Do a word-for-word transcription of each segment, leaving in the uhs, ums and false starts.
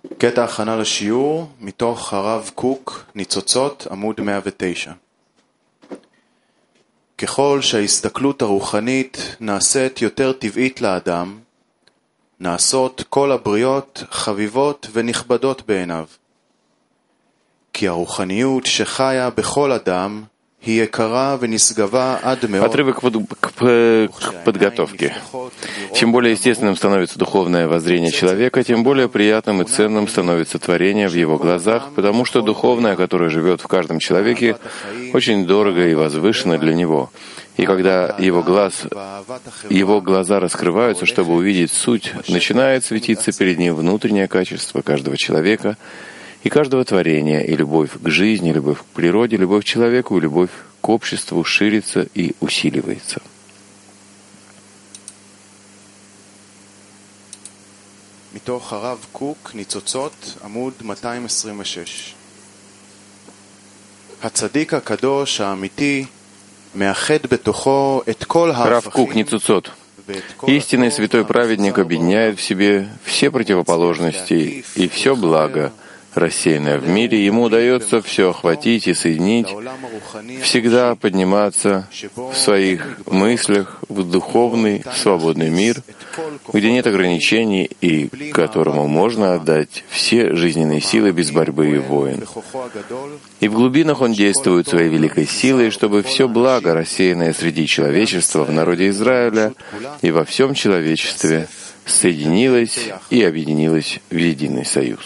קטע הכנה לשיעור מתוך הרב קוק, ניצוצות, עמוד מאה ותשע. ככל שההסתכלות הרוחנית נעשית יותר טבעית לאדם, נעשות כל הבריות חביבות ונכבדות בעיניו. כי הרוחניות שחיה בכל אדם היא יקרה ונשגבה עד מאוד. Отрывок к, к подготовке. Чем более естественным становится духовное воззрение человека, тем более приятным и ценным становится творение в его глазах, потому что духовное, которое живет в каждом человеке, очень дорого и возвышено для него. И когда его, глаз, его глаза раскрываются, чтобы увидеть суть, начинает светиться перед ним внутреннее качество каждого человека и каждого творения, и любовь к жизни, любовь к природе, любовь к человеку, и любовь к обществу ширится и усиливается. מתוך הרב קוק, ניצוצות, עמוד מאתיים עשרים ושש. הצדיק הקדוש האמיתי מאחד בתוכו את כל Рав Кук, Ницуцот. Истинный святой праведник объединяет в себе все противоположности и все благо, рассеянное в мире. Ему удается все охватить и соединить, всегда подниматься в своих мыслях в духовный свободный мир, где нет ограничений и которому можно отдать все жизненные силы без борьбы и войн. И в глубинах он действует своей великой силой, чтобы все благо, рассеянное среди человечества в народе Израиля и во всем человечестве, соединилось и объединилось в единый союз.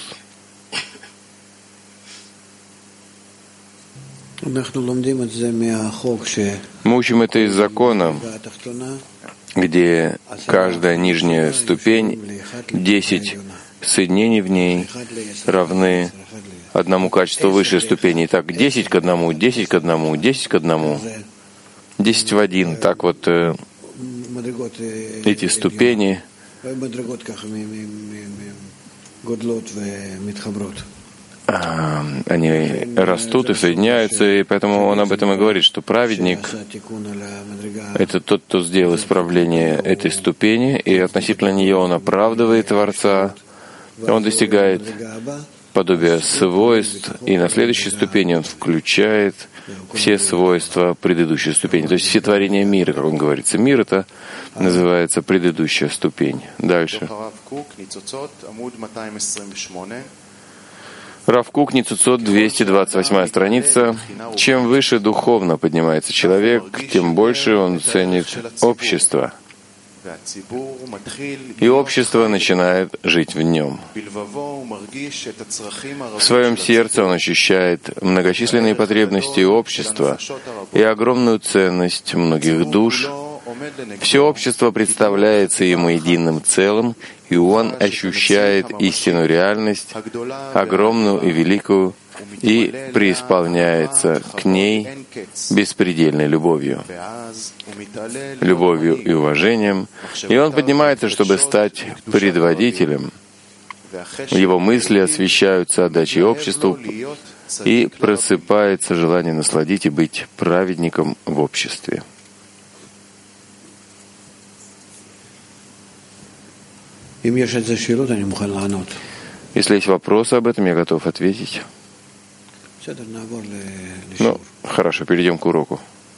Мы учим это из закона, где каждая нижняя ступень, десять соединений в ней равны одному качеству высшей ступени. Итак, десять к одному, десять к одному, десять к одному, десять в один. Так вот, э, эти ступени они растут и соединяются, и поэтому он об этом и говорит, что праведник — это тот, кто сделал исправление этой ступени, и относительно нее он оправдывает Творца, он достигает подобия свойств, и на следующей ступени он включает все свойства предыдущей ступени. То есть все творения мира, как он говорится. Мир — это называется предыдущая ступень. Дальше. Рав Кук, Ницуцот, двести двадцать восьмая страница. Чем выше духовно поднимается человек, тем больше он ценит общество. И общество начинает жить в нем. В своем сердце он ощущает многочисленные потребности общества и огромную ценность многих душ. Все общество представляется ему единым целым, и он ощущает истинную реальность, огромную и великую, и преисполняется к ней беспредельной любовью, любовью и уважением, и он поднимается, чтобы стать предводителем. Его мысли освещаются отдачей обществу, и просыпается желание насладить и быть праведником в обществе. Если есть вопросы об этом, я готов ответить. Ну, хорошо, перейдем к уроку.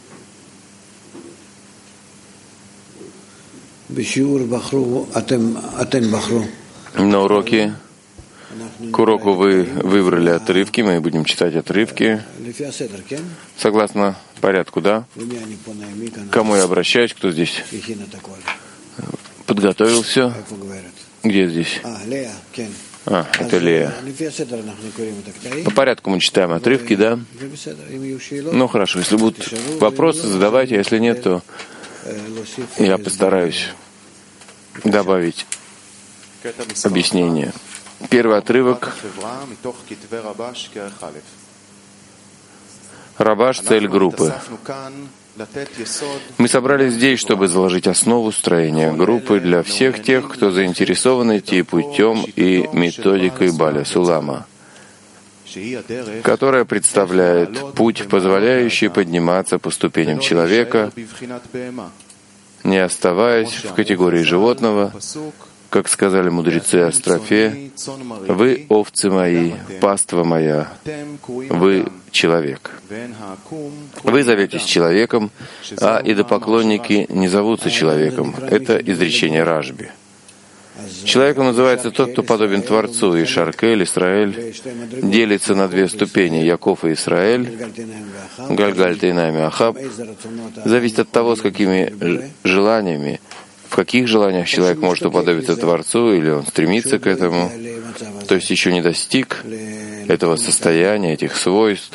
На уроке, к уроку вы выбрали отрывки, мы будем читать отрывки согласно порядку, да? К кому я обращаюсь, кто здесь подготовил все? Где здесь? А, это Лея. По порядку мы читаем отрывки, да? Ну, хорошо. Если будут вопросы, задавайте. Если нет, то я постараюсь добавить объяснение. Первый отрывок. Рабаш, цель группы. Мы собрались здесь, чтобы заложить основу строения группы для всех тех, кто заинтересован идти путем и методикой Баля Сулама, которая представляет путь, позволяющий подниматься по ступеням человека, не оставаясь в категории животного, Как сказали мудрецы о строфе, «Вы, овцы мои, паства моя, вы человек». Вы зоветесь человеком, а идолопоклонники не зовутся человеком. Это изречение Рашби. Человеком называется тот, кто подобен Творцу, и Шаркель, Исраэль делится на две ступени. Яков и Исраэль, Гальгаль Тейнами Ахаб, зависит от того, с какими желаниями, в каких желаниях человек может уподобиться Творцу, или он стремится к этому, то есть еще не достиг этого состояния, этих свойств,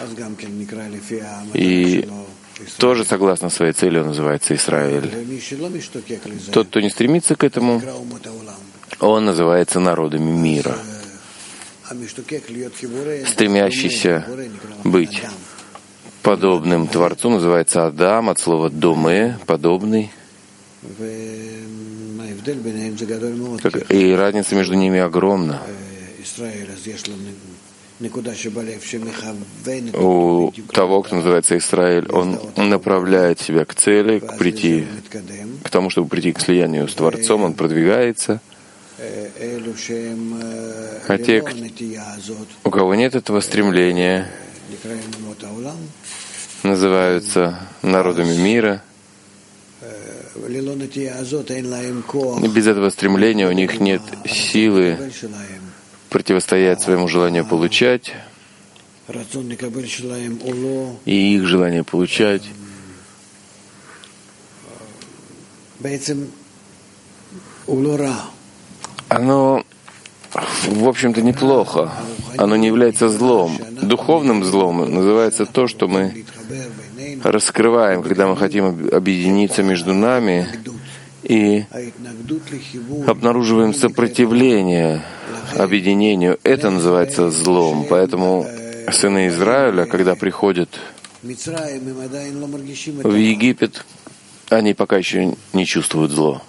и тоже согласно своей цели он называется Израиль. Тот, кто не стремится к этому, он называется народами мира. Стремящийся быть подобным Творцу называется Адам, от слова «доме», «подобный». И разница между ними огромна. У того, кто называется Израиль, он направляет себя к цели, к прийти, к тому, чтобы прийти к слиянию с Творцом, он продвигается. А те, у кого нет этого стремления, называются народами мира. И без этого стремления у них нет силы противостоять своему желанию получать, и их желание получать оно, в общем-то, неплохо. Оно не является злом. Духовным злом называется то, что мы раскрываем, когда мы хотим объединиться между нами и обнаруживаем сопротивление объединению. Это называется злом. Поэтому сыны Израиля, когда приходят в Египет, они пока еще не чувствуют зло.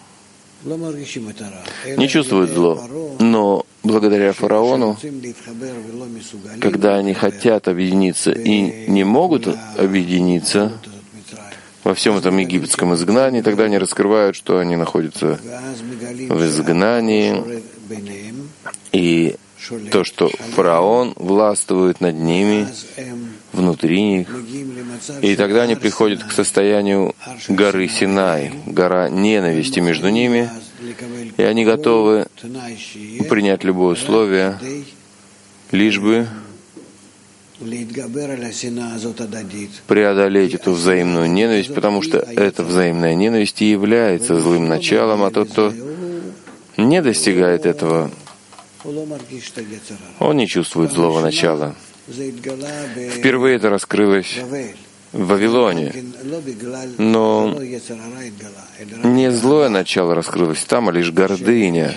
Не чувствуют зло. Но благодаря фараону, когда они хотят объединиться и не могут объединиться во всем этом египетском изгнании, тогда они раскрывают, что они находятся в изгнании, и то, что фараон властвует над ними, внутри них, и тогда они приходят к состоянию горы Синай, гора ненависти между ними, и они готовы принять любое условие, лишь бы преодолеть эту взаимную ненависть, потому что эта взаимная ненависть и является злым началом, а тот, кто не достигает этого, он не чувствует злого начала. Впервые это раскрылось в Вавилоне, но не злое начало раскрылось там, а лишь гордыня.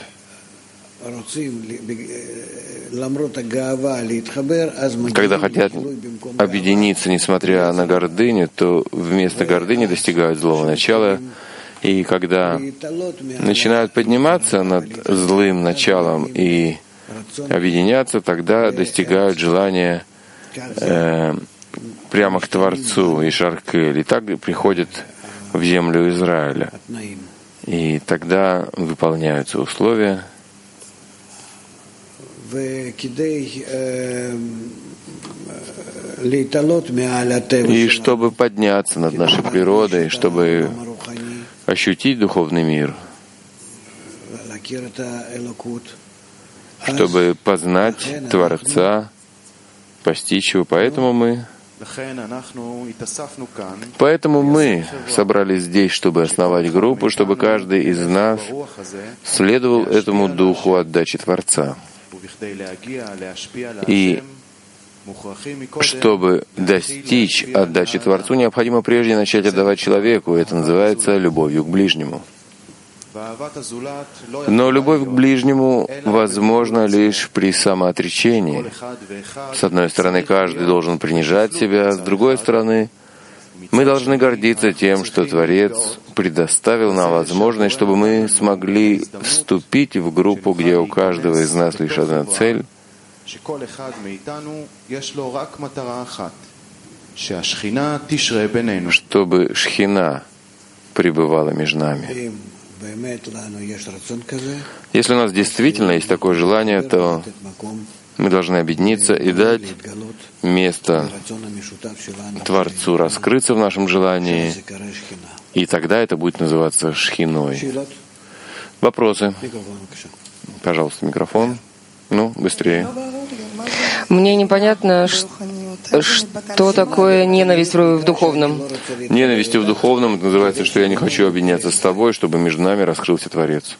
Когда хотят объединиться, несмотря на гордыню, то вместо гордыни достигают злого начала. И когда начинают подниматься над злым началом и объединяться, тогда достигают желания э, прямо к Творцу и Шаркель. И так приходят в землю Израиля. И тогда выполняются условия. И чтобы подняться над нашей природой, чтобы ощутить духовный мир, чтобы познать Творца, постичь его. Поэтому мы, поэтому мы собрались здесь, чтобы основать группу, чтобы каждый из нас следовал этому духу отдачи Творца. И чтобы достичь отдачи Творцу, необходимо прежде начать отдавать человеку. Это называется любовью к ближнему. Но любовь к ближнему возможна лишь при самоотречении. С одной стороны, каждый должен принижать себя, с другой стороны, мы должны гордиться тем, что Творец предоставил нам возможность, чтобы мы смогли вступить в группу, где у каждого из нас лишь одна цель, чтобы Шхина пребывала между нами. Если у нас действительно есть такое желание, то мы должны объединиться и дать место Творцу раскрыться в нашем желании, и тогда это будет называться шхиной. Вопросы? Пожалуйста, микрофон. Ну, быстрее. Мне непонятно, что такое ненависть в духовном. Ненавистью в духовном это называется, что я не хочу объединяться с тобой, чтобы между нами раскрылся Творец.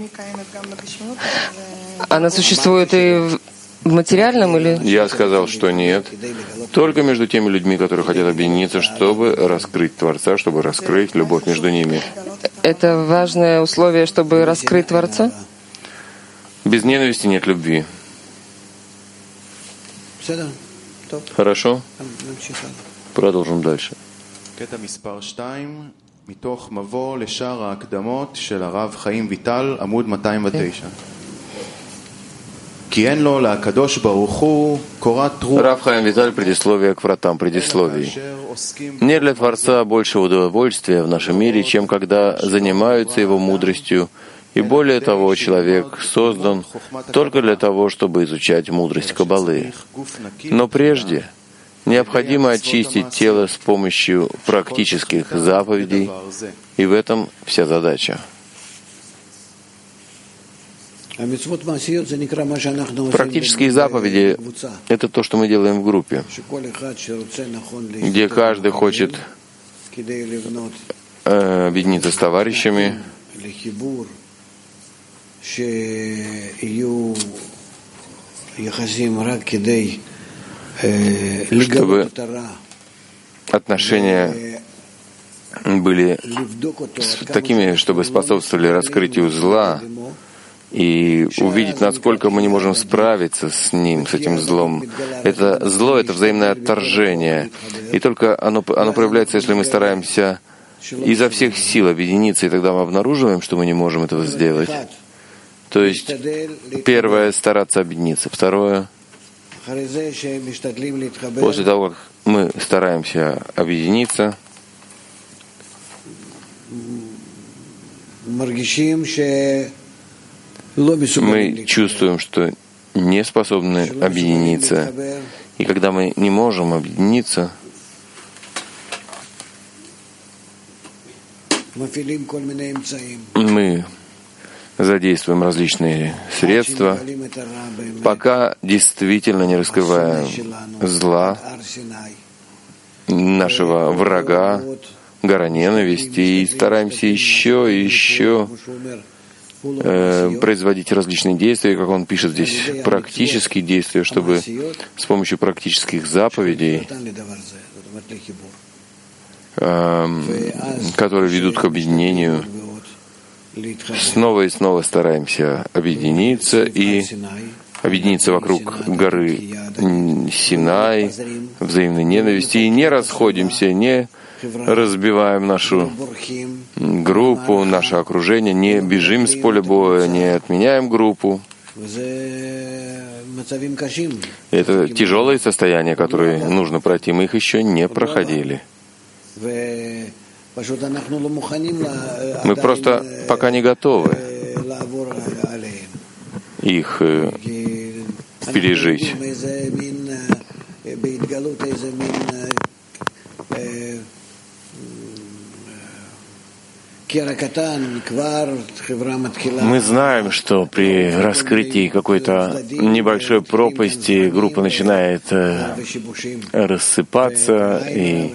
Она существует и в материальном или? Я сказал, что нет. Только между теми людьми, которые хотят объединиться, чтобы раскрыть Творца, чтобы раскрыть любовь между ними. Это важное условие, чтобы раскрыть Творца? Без ненависти нет любви. Хорошо? Продолжим дальше. מתוך מבוא לשאר ההקדמות של הרב חיים ויטל, עמוד מאתיים ותשע. כי אין לו לקדוש ברוך הוא קורת רוח. Рав Хаим Виталь, предисловие к вратам предисловий. Нет для Творца большего удовольствия в нашем мире, чем когда занимаются его мудростью, и более того, человек создан только для того, чтобы изучать мудрость Каббалы. Но прежде необходимо очистить тело с помощью практических заповедей, и в этом вся задача. Практические заповеди — это то, что мы делаем в группе, где каждый хочет э, объединиться с товарищами, чтобы отношения были такими, чтобы способствовали раскрытию зла, и увидеть, насколько мы не можем справиться с ним, с этим злом. Это зло — это взаимное отторжение, и только оно, оно проявляется, если мы стараемся изо всех сил объединиться, и тогда мы обнаруживаем, что мы не можем этого сделать. То есть, первое — стараться объединиться. Второе — после того, как мы стараемся объединиться, мы чувствуем, что не способны объединиться. И когда мы не можем объединиться, мы задействуем различные средства, пока действительно не раскрываем зла, нашего врага, гора ненависти, и стараемся еще и еще э, производить различные действия, как он пишет здесь, практические действия, чтобы с помощью практических заповедей, э, которые ведут к объединению, снова и снова стараемся объединиться и объединиться вокруг горы Синай, взаимной ненависти, и не расходимся, не разбиваем нашу группу, наше окружение, не бежим с поля боя, не отменяем группу. Это тяжелые состояния, которые нужно пройти, мы их еще не проходили. Мы просто пока не готовы их пережить. Мы знаем, что при раскрытии какой-то небольшой пропасти группа начинает рассыпаться и,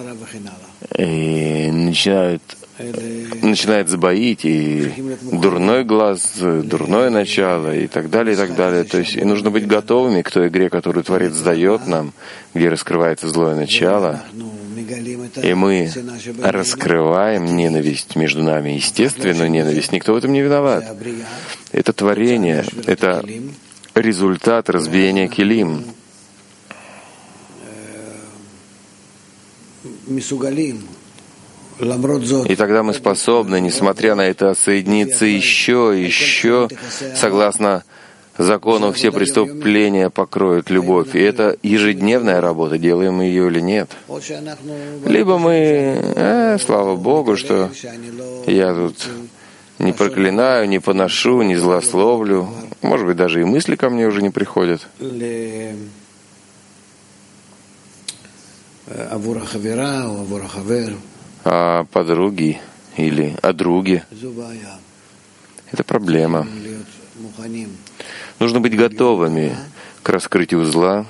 и начинают, начинает сбоить, и дурной глаз, дурное начало, и так далее, и так далее. То есть и нужно быть готовыми к той игре, которую Творец дает нам, где раскрывается злое начало, и мы раскрываем ненависть между нами, естественную ненависть. Никто в этом не виноват. Это творение, это результат разбиения килим. И тогда мы способны, несмотря на это, соединиться еще и еще, согласно закону все преступления покроют любовь. И это ежедневная работа, делаем мы ее или нет. Либо мы, э, слава Богу, что я тут Не проклинаю, не поношу, не злословлю. Может быть, даже и мысли ко мне уже не приходят. А подруги или о друге — это проблема. Нужно быть готовыми к раскрытию зла,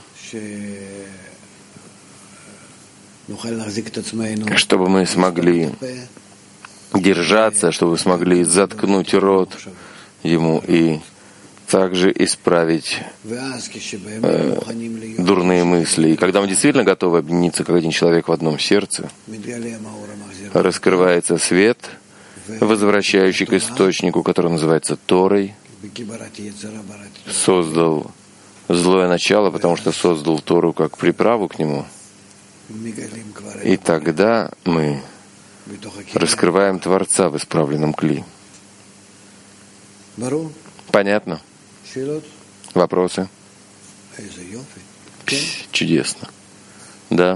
чтобы мы смогли держаться, чтобы смогли заткнуть рот ему и также исправить э, дурные мысли. И когда мы действительно готовы объединиться, как один человек в одном сердце, раскрывается свет, возвращающий к источнику, который называется Торой, создал злое начало, потому что создал Тору как приправу к нему. И тогда мы раскрываем Творца в исправленном кли. Понятно? Вопросы? Пс, чудесно. Да.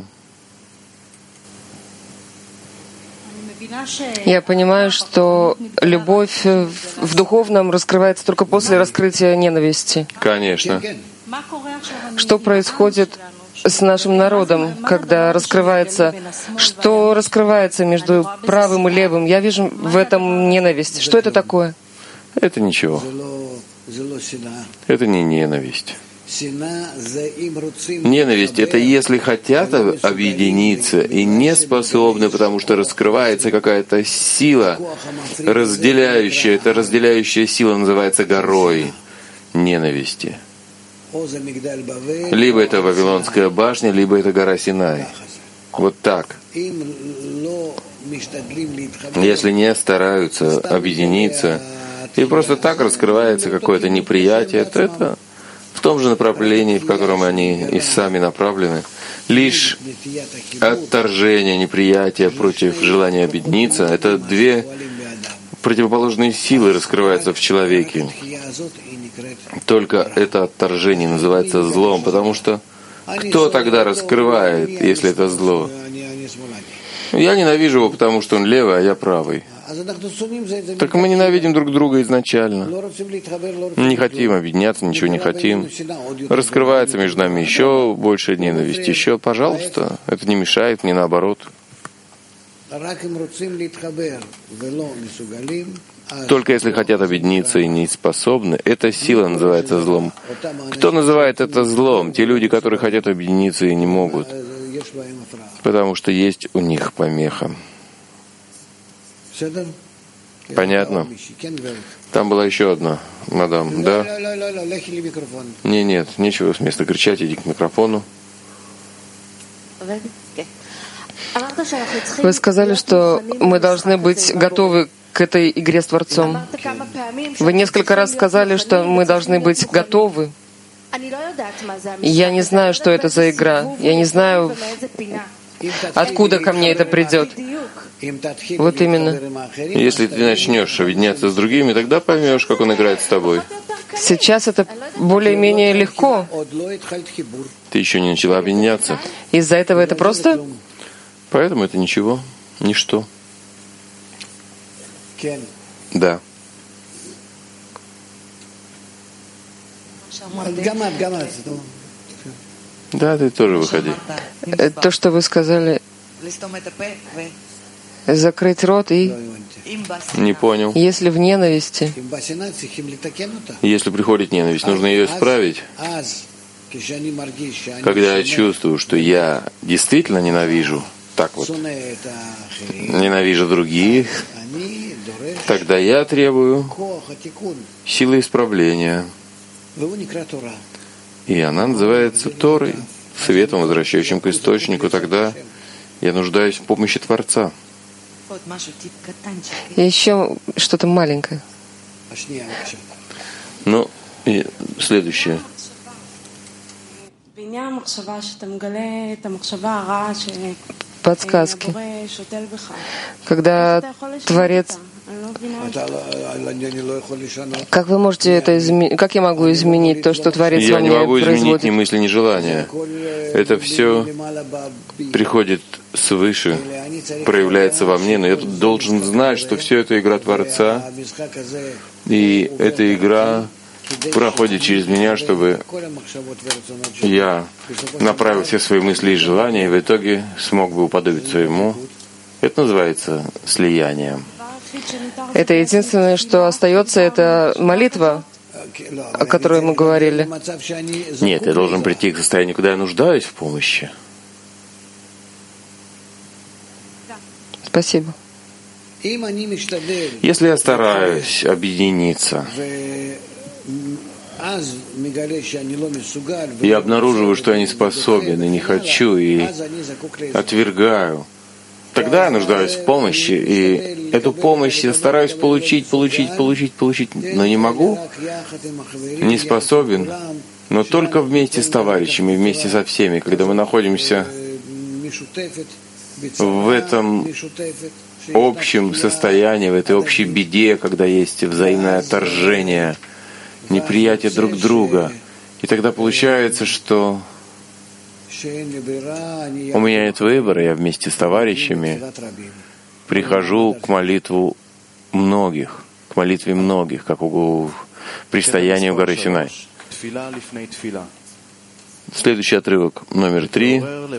Я понимаю, что любовь в духовном раскрывается только после раскрытия ненависти. Конечно. Что происходит с нашим народом, когда раскрывается, что раскрывается между правым и левым? Я вижу в этом ненависть. Что это такое? Это ничего. Это не ненависть. Ненависть — это если хотят объединиться и не способны, потому что раскрывается какая-то сила, разделяющая. Эта разделяющая сила называется горой ненависти. Либо это Вавилонская башня, либо это гора Синай. Вот так. Если не стараются объединиться, и просто так раскрывается какое-то неприятие, то это в том же направлении, в котором они и сами направлены. Лишь отторжение, неприятие против желания объединиться — это две противоположные силы раскрываются в человеке. Только это отторжение называется злом, потому что кто тогда раскрывает, если это зло? Я ненавижу его, потому что он левый, а я правый. Так мы ненавидим друг друга изначально. Не хотим объединяться, ничего не хотим. Раскрывается между нами еще больше ненависти. Еще, пожалуйста, это не мешает, не наоборот. Только если хотят объединиться и не способны, эта сила называется злом. Кто называет это злом? Те люди, которые хотят объединиться и не могут. Потому что есть у них помеха. Понятно? Там была еще одна, мадам, да? Не, нет, нечего с места кричать, иди к микрофону. Вы сказали, что мы должны быть готовы к этой игре с Творцом. Вы несколько раз сказали, что мы должны быть готовы. Я не знаю, что это за игра. Я не знаю, откуда ко мне это придет. Вот именно. Если ты начнешь объединяться с другими, тогда поймешь, как он играет с тобой. Сейчас это более-менее легко. Ты еще не начала объединяться. Из-за этого это просто? Поэтому это ничего, ничто. Да. Да, ты тоже выходи. То, что вы сказали, закрыть рот и... Не понял. Если в ненависти... Если приходит ненависть, нужно ее исправить. Когда я чувствую, что я действительно ненавижу, так вот, ненавижу других, тогда я требую силы исправления. И она называется Торой, светом, возвращающим к источнику. Тогда я нуждаюсь в помощи Творца. И еще что-то маленькое. Ну, и следующее. Подсказки. Когда Творец Как вы можете это изменить? Как я могу изменить то, что Творец во мне производит? Я не могу изменить производит? ни мысли, ни желания. Это все приходит свыше, проявляется во мне, но я тут должен знать, что все это игра Творца, и эта игра проходит через меня, чтобы я направил все свои мысли и желания, и в итоге смог бы уподобиться Ему. Это называется слиянием. Это единственное, что остается, это молитва, о которой мы говорили. Нет, я должен прийти к состоянию, когда я нуждаюсь в помощи. Спасибо. Если я стараюсь объединиться, я обнаруживаю, что я не способен и не хочу, и отвергаю, тогда я нуждаюсь в помощи, и эту помощь я стараюсь получить, получить, получить, получить, но не могу, не способен, но только вместе с товарищами, вместе со всеми, когда мы находимся в этом общем состоянии, в этой общей беде, когда есть взаимное отторжение, неприятие друг друга. И тогда получается, что у меня нет выбора, я вместе с товарищами прихожу к молитву многих, к молитве многих, как у предстоянию горы Синай. Следующий отрывок, номер три.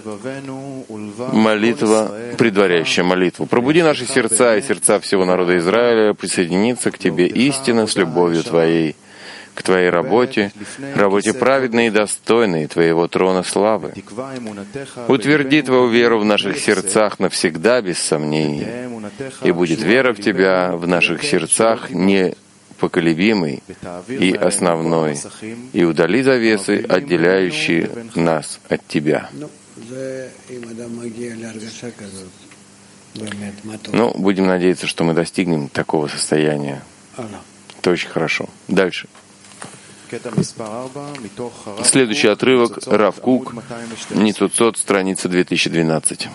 Молитва, предваряющая молитву. «Пробуди наши сердца и сердца всего народа Израиля присоединиться к Тебе истинно с любовью Твоей, к Твоей работе, работе праведной и достойной Твоего трона славы. Утверди Твою веру в наших сердцах навсегда, без сомнений, и будет вера в Тебя в наших сердцах непоколебимой и основной, и удали завесы, отделяющие нас от Тебя». Ну, будем надеяться, что мы достигнем такого состояния. Это очень хорошо. Дальше. Следующий отрывок, Рав Кук, Ницуцот, страница две тысячи двенадцать.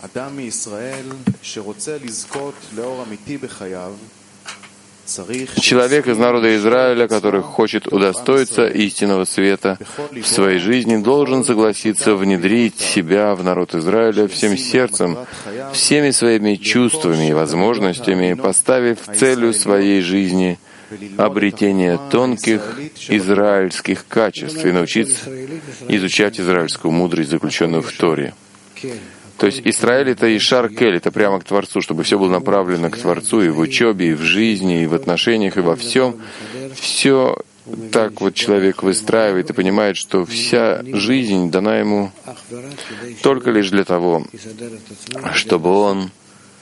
Человек из народа Израиля, который хочет удостоиться истинного света в своей жизни, должен согласиться внедрить себя в народ Израиля всем сердцем, всеми своими чувствами и возможностями, поставив целью своей жизни обретение тонких израильских качеств и научиться изучать израильскую мудрость, заключенную в Торе. То есть Исраэль — это Ишар Кель, это прямо к Творцу, чтобы все было направлено к Творцу и в учебе, и в жизни, и в отношениях, и во всем. Все так вот человек выстраивает и понимает, что вся жизнь дана ему только лишь для того, чтобы он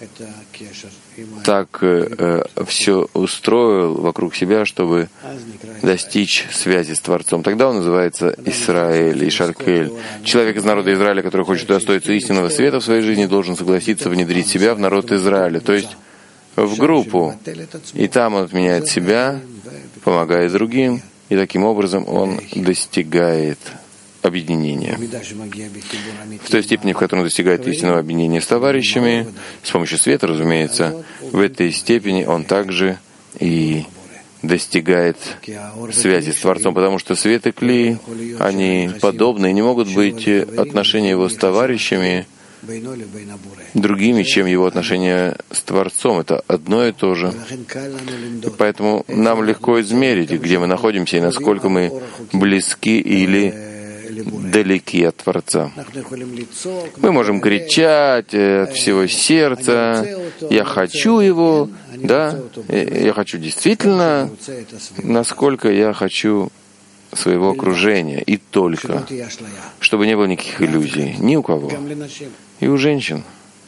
так э, все устроил вокруг себя, чтобы достичь связи с Творцом. Тогда он называется Исраэль, Ишар Кель. Человек из народа Израиля, который хочет удостоиться истинного света в своей жизни, должен согласиться внедрить себя в народ Израиля, то есть в группу. И там он отменяет себя, помогает другим, и таким образом он достигает объединения. В той степени, в которой он достигает истинного объединения с товарищами, с помощью света, разумеется, в этой степени он также и достигает связи с Творцом, потому что свет и кли, они подобны, и не могут быть отношения его с товарищами другими, чем его отношения с Творцом. Это одно и то же. И поэтому нам легко измерить, где мы находимся и насколько мы близки или далеки от Творца. Мы можем кричать от всего сердца: «Я хочу Его», да, «Я хочу действительно», насколько я хочу своего окружения, и только, чтобы не было никаких иллюзий ни у кого, и у женщин.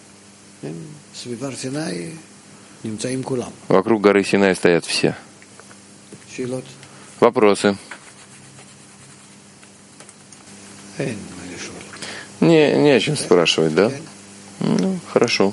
Вокруг горы Синай стоят все. Вопросы? Не, не о чем спрашивать, да? Ну, хорошо.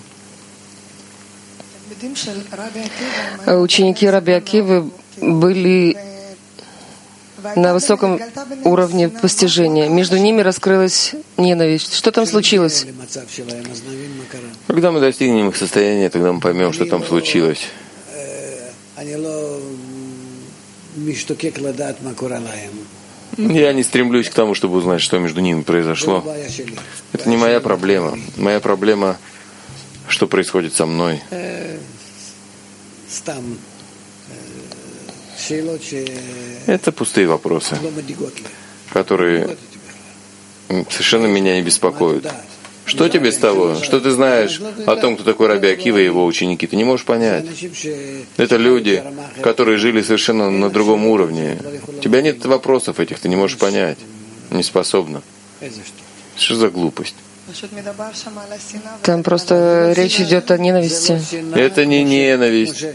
Ученики Раби Акивы были на высоком уровне постижения. Между ними раскрылась ненависть. Что там случилось? Когда мы достигнем их состояния, тогда мы поймем, что там случилось. Я не стремлюсь к тому, чтобы узнать, что между ними произошло. Это не моя проблема. Моя проблема, что происходит со мной. Это пустые вопросы, которые совершенно меня не беспокоят. Что тебе с того? Что ты знаешь о том, кто такой Раби Акива и его ученики? Ты не можешь понять. Это люди, которые жили совершенно на другом уровне. У тебя нет вопросов этих, ты не можешь понять. Не способна. Что за глупость? Там просто речь идет о ненависти. Это не ненависть,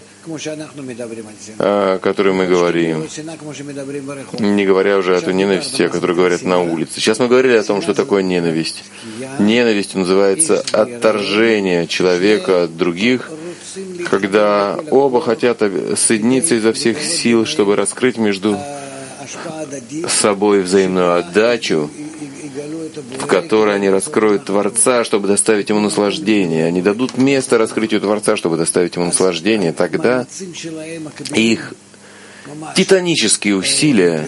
о которой мы говорим. Не говоря уже о той ненависти, о которой говорят на улице. Сейчас мы говорили о том, что такое ненависть. Ненависть называется отторжение человека от других, когда оба хотят соединиться изо всех сил, чтобы раскрыть между собой взаимную отдачу, в которой они раскроют Творца, чтобы доставить ему наслаждение. Они дадут место раскрытию Творца, чтобы доставить ему наслаждение. Тогда их титанические усилия,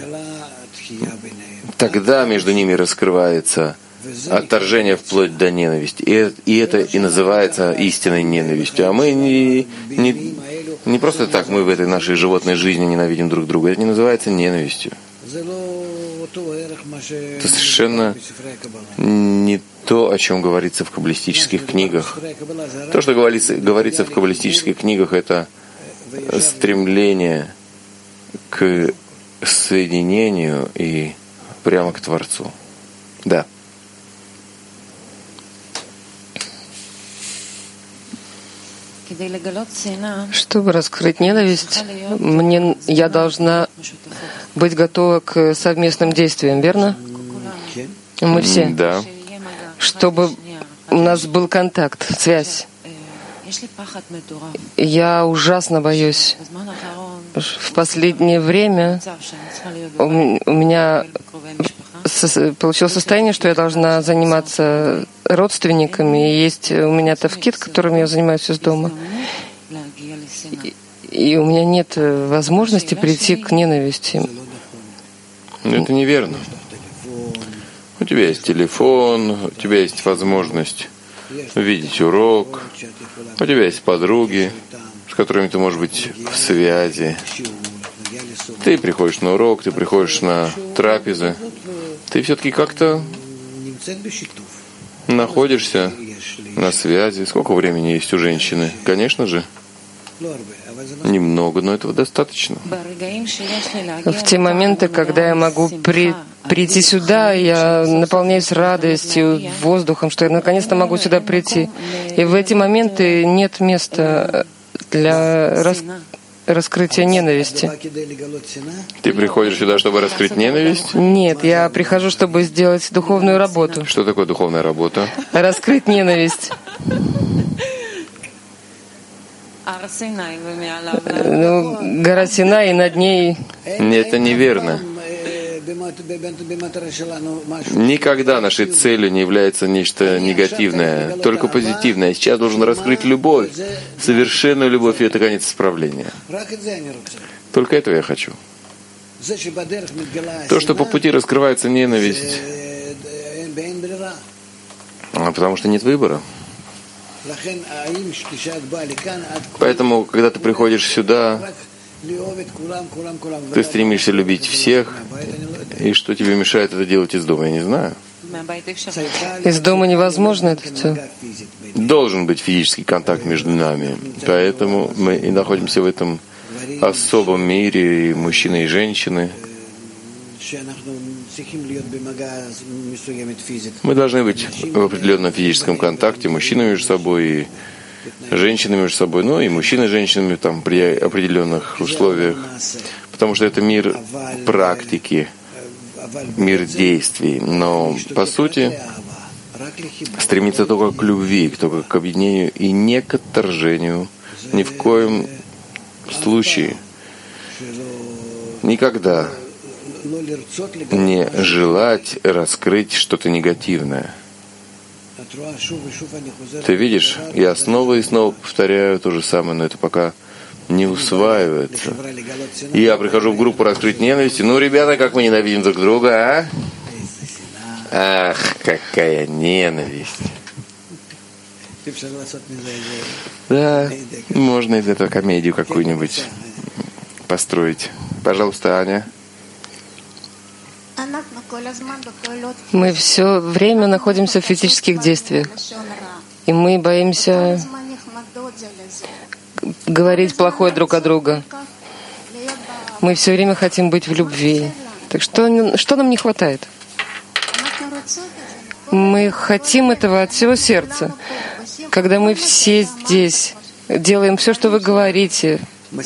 тогда между ними раскрывается отторжение вплоть до ненависти. И, и это и называется истинной ненавистью. А мы не, не, не просто так, мы в этой нашей животной жизни ненавидим друг друга. Это не называется ненавистью. Это совершенно не то, о чем говорится в каббалистических книгах. То, что говорится, говорится в каббалистических книгах, это стремление к соединению и прямо к Творцу. Да. Чтобы раскрыть ненависть, мне, я должна быть готова к совместным действиям, верно? Мы все. Да. Чтобы у нас был контакт, связь. Я ужасно боюсь. В последнее время у меня получилось состояние, что я должна заниматься родственниками. И есть у меня тавкид, которым я занимаюсь из дома. И у меня нет возможности прийти к ненависти. Это неверно. У тебя есть телефон, у тебя есть возможность видеть урок, у тебя есть подруги, с которыми ты можешь быть в связи. Ты приходишь на урок, ты приходишь на трапезы. Ты все-таки как-то находишься на связи. Сколько времени есть у женщины? Конечно же, немного, но этого достаточно. В те моменты, когда я могу при, прийти сюда, я наполняюсь радостью, воздухом, что я наконец-то могу сюда прийти. И в эти моменты нет места для рас, раскрытия ненависти. Ты приходишь сюда, чтобы раскрыть ненависть? Нет, я прихожу, чтобы сделать духовную работу. Что такое духовная работа? Раскрыть ненависть. Ну, гора Синай, и над ней... Нет, это неверно. Никогда нашей целью не является нечто негативное, только позитивное. Сейчас должен раскрыть любовь, совершенную любовь, и это конец исправления. Только этого я хочу. То, что по пути раскрывается ненависть, потому что нет выбора. Поэтому, когда ты приходишь сюда, ты стремишься любить всех, и что тебе мешает это делать из дома, я не знаю. Из дома невозможно это все. Должен быть физический контакт между нами, поэтому мы и находимся в этом особом мире, и мужчины и женщины. Мы должны быть в определенном физическом контакте, мужчины между собой и женщины между собой, ну и мужчины с женщинами там при определенных условиях, потому что это мир практики, мир действий. Но по сути стремится только к любви, только к объединению и не к отторжению. Ни в коем случае, никогда не желать раскрыть что-то негативное. Ты видишь, я снова и снова повторяю то же самое, но это пока не усваивается. Я прихожу в группу раскрыть ненависть. Ну, ребята, как мы ненавидим друг друга, а? Ах, какая ненависть. Да, можно из этого комедию какую-нибудь построить. Пожалуйста, Аня. Мы все время находимся в физических действиях, и мы боимся говорить плохое друг о друга. Мы все время хотим быть в любви. Так что, что нам не хватает? Мы хотим этого от всего сердца. Когда мы все здесь делаем все, что вы говорите.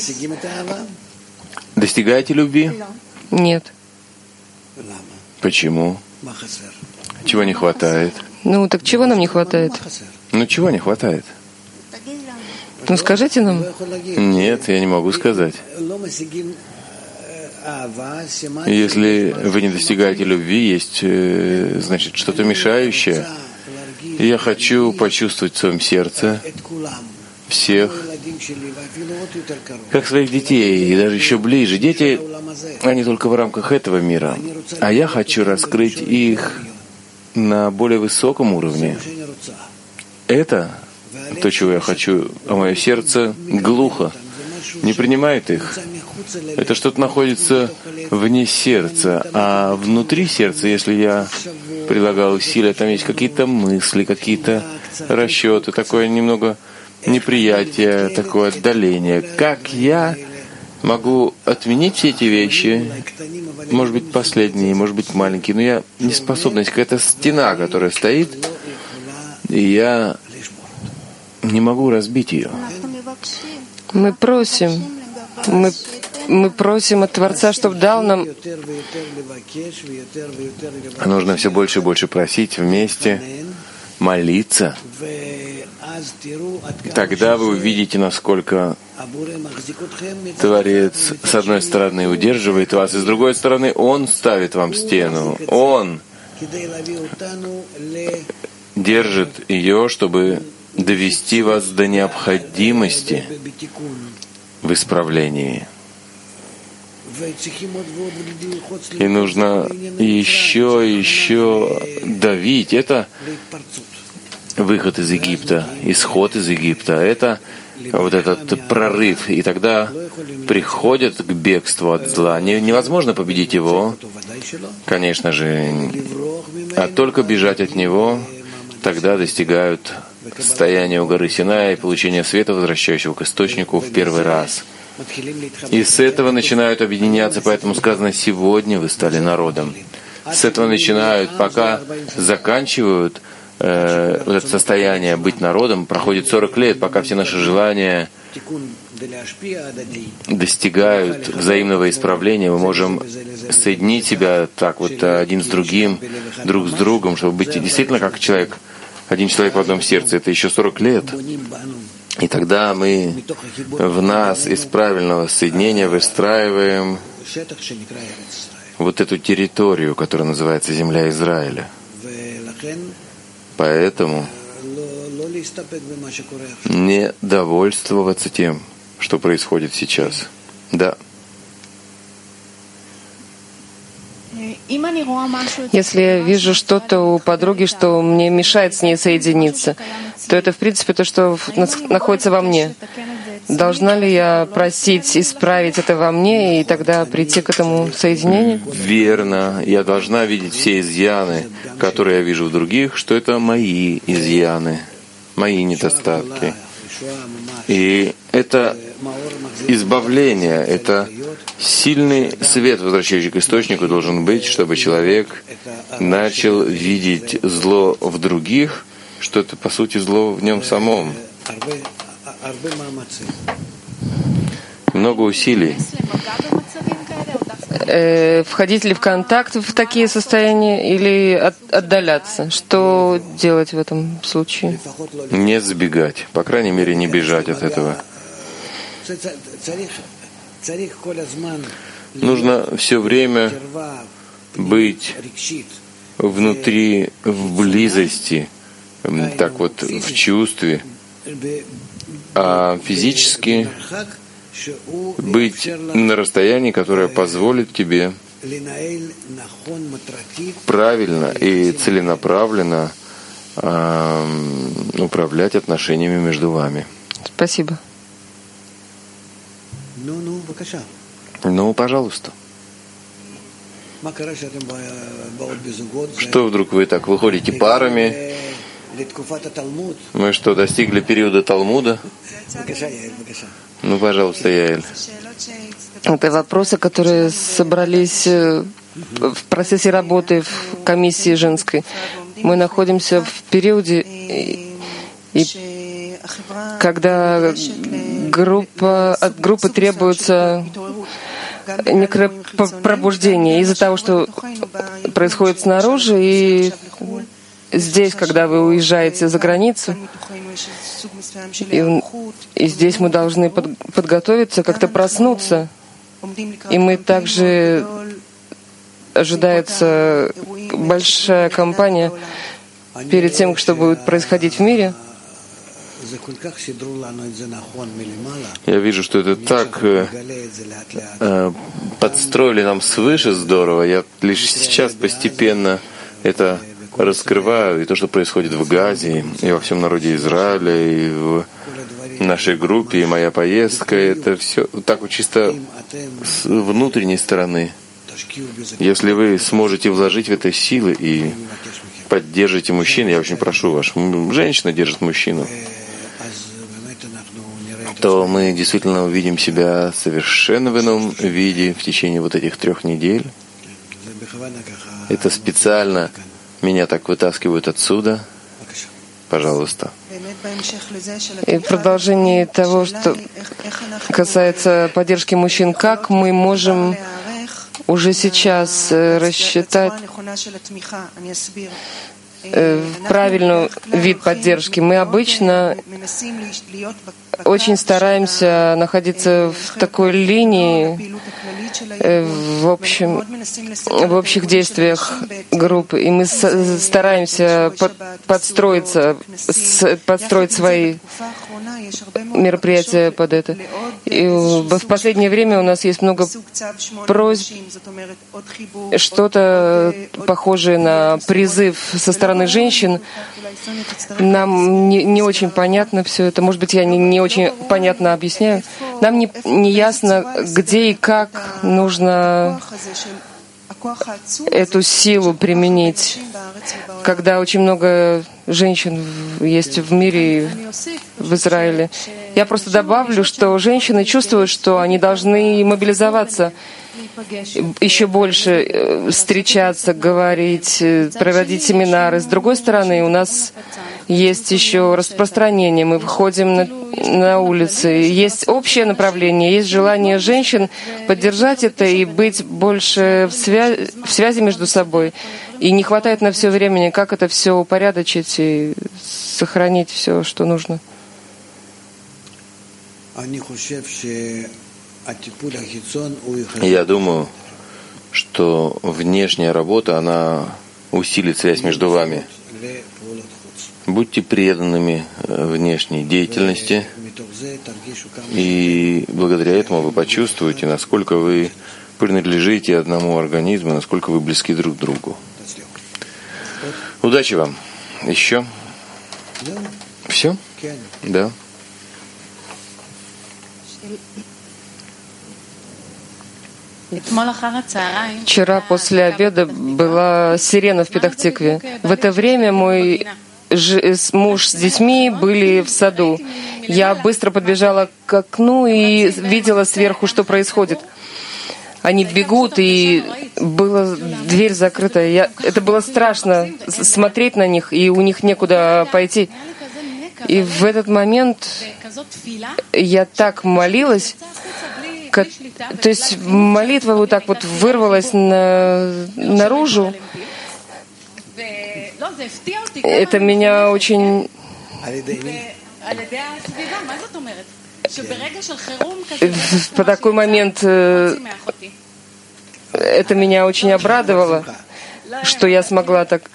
Достигаете любви? Нет. Почему? Чего не хватает? Ну, так чего нам не хватает? Ну, чего не хватает? Ну, скажите нам. Нет, я не могу сказать. Если вы не достигаете любви, есть, значит, что-то мешающее. Я хочу почувствовать в своем сердце всех, как своих детей, и даже еще ближе. Дети, они только в рамках этого мира. А я хочу раскрыть их на более высоком уровне. Это то, чего я хочу, а мое сердце глухо, не принимает их. Это что-то находится вне сердца, а внутри сердца, если я прилагал усилия, там есть какие-то мысли, какие-то расчеты, такое немного неприятие, такое отдаление. Как я могу отменить все эти вещи, может быть, последние, может быть, маленькие, но я не способна, есть какая-то стена, которая стоит, и я не могу разбить ее. Мы просим, мы, мы просим от Творца, чтобы дал нам. Нужно все больше и больше просить вместе, молиться. Тогда вы увидите, насколько Творец с одной стороны удерживает вас, и с другой стороны Он ставит вам стену. Он держит ее, чтобы довести вас до необходимости в исправлении. И нужно еще и еще давить. Это выход из Египта, исход из Египта. Это вот этот прорыв. И тогда приходят к бегству от зла. Невозможно победить его, конечно же, а только бежать от него. Тогда достигают состояния у горы Синай и получения света, возвращающего к источнику в первый раз. И с этого начинают объединяться, поэтому сказано, сегодня вы стали народом. С этого начинают, пока заканчивают э, вот это состояние быть народом, проходит сорок лет, пока все наши желания достигают взаимного исправления, мы можем соединить себя так вот один с другим, друг с другом, чтобы быть действительно как человек, один человек в одном сердце. Это еще сорок лет. И тогда мы в нас из правильного соединения выстраиваем вот эту территорию, которая называется земля Израиля. Поэтому не довольствоваться тем, что происходит сейчас. Да. Если я вижу что-то у подруги, что мне мешает с ней соединиться, то это, в принципе, то, что находится во мне. Должна ли я просить исправить это во мне и тогда прийти к этому соединению? Верно. Я должна видеть все изъяны, которые я вижу в других, что это мои изъяны, мои недостатки. И это избавление, это сильный свет, возвращающий к источнику, должен быть, чтобы человек начал видеть зло в других, что это, по сути, зло в нем самом. Много усилий. Э, входить ли в контакт в такие состояния или от, отдаляться? Что делать в этом случае? Не сбегать, по крайней мере, не бежать от этого. Нужно все время быть внутри, в близости, так вот, в чувстве, а физически быть на расстоянии, которое позволит тебе правильно и целенаправленно э, управлять отношениями между вами. Спасибо. Ну, пожалуйста. Что вдруг вы так выходите парами? Мы что, достигли периода Талмуда? Ну, пожалуйста, Яэль. Это вопросы, которые собрались в процессе работы в комиссии женской. Мы находимся в периоде, и, и когда группа, от группы требуется некое пробуждение из-за того, что происходит снаружи, и здесь, когда вы уезжаете за границу, и, и здесь мы должны под, подготовиться, как-то проснуться. И мы также ожидается большая кампания перед тем, что будет происходить в мире. Я вижу, что это так э, э, подстроили нам свыше здорово. Я лишь сейчас постепенно это раскрываю. И то, что происходит в Газе, и во всем народе Израиля, и в нашей группе, и моя поездка, это все так вот чисто с внутренней стороны. Если вы сможете вложить в это силы и поддержите мужчин, я очень прошу вас, женщина держит мужчину, то мы действительно увидим себя совершенно в ином виде в течение вот этих трех недель. Это специально меня так вытаскивают отсюда. Пожалуйста. И в продолжении того, что касается поддержки мужчин, как мы можем уже сейчас рассчитать правильный вид поддержки? Мы обычно очень стараемся находиться в такой линии, в, общем, в общих действиях группы, и мы стараемся под, подстроиться, подстроить свои мероприятия под это. И в последнее время у нас есть много просьб, что-то похожее на призыв со стороны женщин. Нам не, не очень понятно все это. Может быть, я не, не очень понятно объясняю. Нам не, не ясно, где и как нужно эту силу применить, когда очень много женщин есть в мире, в Израиле. Я просто добавлю, что женщины чувствуют, что они должны мобилизоваться, еще больше встречаться, говорить, проводить семинары. С другой стороны, у нас есть еще распространение. Мы выходим на, на улицы. Есть общее направление, есть желание женщин поддержать это и быть больше в, свя- в связи между собой. И не хватает на все времени, как это все упорядочить и сохранить все, что нужно. Я думаю, что внешняя работа, она усилит связь между вами. Будьте преданными внешней деятельности, и благодаря этому вы почувствуете, насколько вы принадлежите одному организму, насколько вы близки друг к другу. Удачи вам. Еще? Все? Да. Вчера после обеда была сирена в Петах-Тикве. В это время мой муж с детьми были в саду. Я быстро подбежала к окну и видела сверху, что происходит. Они бегут, и была дверь закрыта. Я, это было страшно смотреть на них, и у них некуда пойти. И в этот момент я так молилась, как, то есть молитва вот так вот вырвалась на, наружу. Это меня очень... В такой момент это меня очень обрадовало. что я смогла так.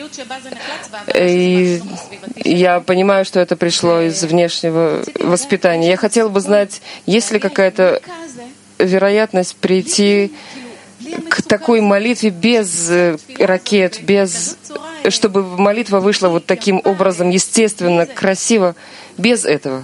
И я понимаю, что это пришло из внешнего воспитания. Я хотела бы знать, есть ли какая-то вероятность прийти к такой молитве без ракет, без, чтобы молитва вышла вот таким образом, естественно, красиво, без этого.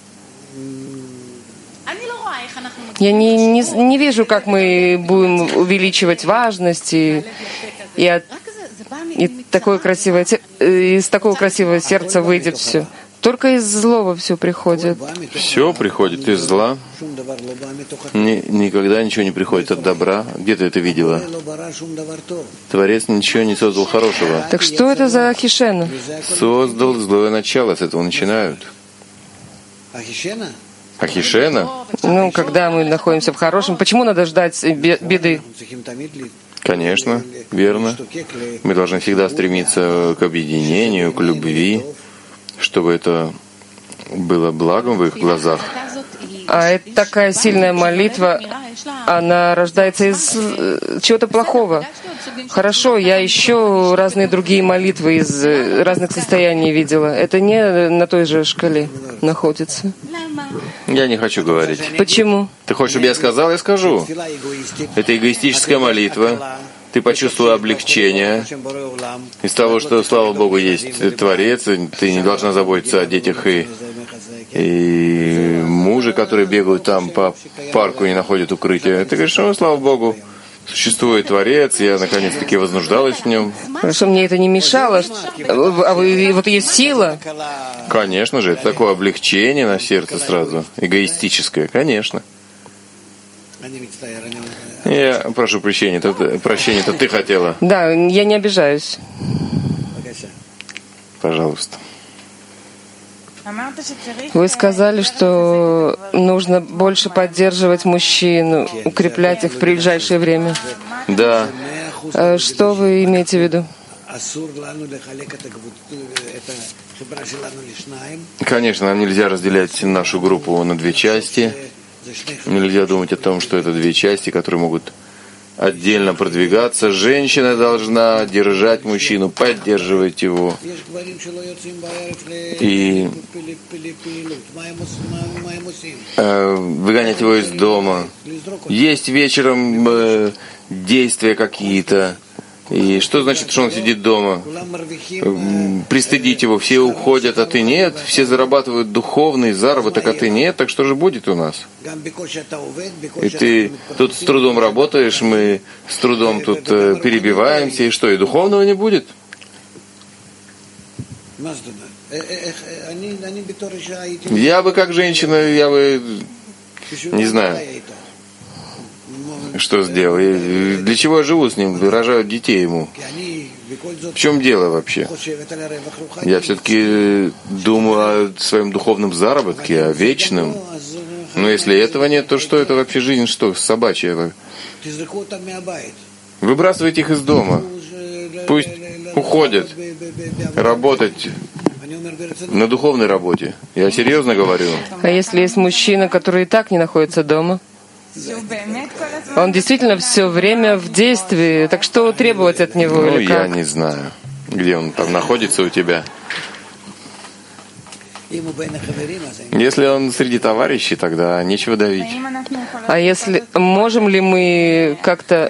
Я не, не, не вижу, как мы будем увеличивать важность и, и, от, и такое красивое, из такого красивого сердца выйдет все. Только из злого все приходит. Все приходит из зла. Ни, никогда ничего не приходит от добра. Где ты это видела? Творец ничего не создал хорошего. Так что это за Ахишена? Создал злое начало, с этого начинают. Ахишена? Ну, когда мы находимся в хорошем, почему надо ждать беды? Конечно, верно. Мы должны всегда стремиться к объединению, к любви, чтобы это было благом в их глазах. А это такая сильная молитва, она рождается из чего-то плохого. Хорошо, я еще разные другие молитвы из разных состояний видела. Это не на той же шкале находится. Я не хочу говорить. Почему? Ты хочешь, чтобы я сказал? Я скажу. Это эгоистическая молитва. Ты почувствовала облегчение из того, что, слава Богу, есть Творец, и ты не должна заботиться о детях и, и муже, которые бегают там по парку и не находят укрытия. Ты говоришь, ну, слава Богу, существует Творец, я наконец-таки вознуждалась в нем. Хорошо, мне это не мешало. А вы, вот есть сила. Конечно же, это такое облегчение на сердце сразу. Эгоистическое, конечно. Я прошу прощения, это, прощения, это ты хотела. Да, я не обижаюсь. Пожалуйста. Вы сказали, что нужно больше поддерживать мужчин, укреплять их в ближайшее время. Да. Что вы имеете в виду? Конечно, нам нельзя разделять нашу группу на две части. Нельзя думать о том, что это две части, которые могут отдельно продвигаться. Женщина должна держать мужчину, поддерживать его и э, выгонять его из дома. Есть вечером э, действия какие-то. И что значит, что он сидит дома? Пристыдить его, все уходят, а ты нет, все зарабатывают духовный заработок, а ты нет, так что же будет у нас? И ты тут с трудом работаешь, мы с трудом тут перебиваемся, и что, и духовного не будет? Я бы как женщина, я бы, не знаю, что сделал. И для чего я живу с ним, рожаю детей ему? В чем дело вообще? Я все-таки думаю о своем духовном заработке, о вечном. Но если этого нет, то что это вообще жизнь, что собачья? Выбрасывайте их из дома. Пусть уходят работать на духовной работе. Я серьезно говорю. А если есть мужчина, который и так не находится дома? Он действительно все время в действии. Так что требовать от него? Ну, или как? Я не знаю, где он там находится у тебя. Если он среди товарищей, тогда нечего давить. А если можем ли мы как-то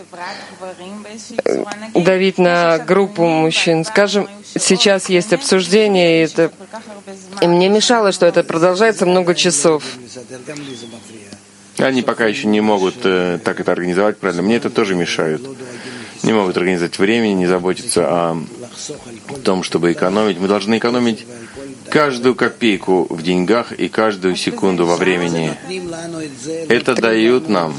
давить на группу мужчин? Скажем, сейчас есть обсуждение, и, это... и мне мешало, что это продолжается много часов. Они пока еще не могут э, так это организовать правильно. Мне это тоже мешает. Не могут организовать времени, не заботиться о том, чтобы экономить. Мы должны экономить каждую копейку в деньгах и каждую секунду во времени. Это дают нам,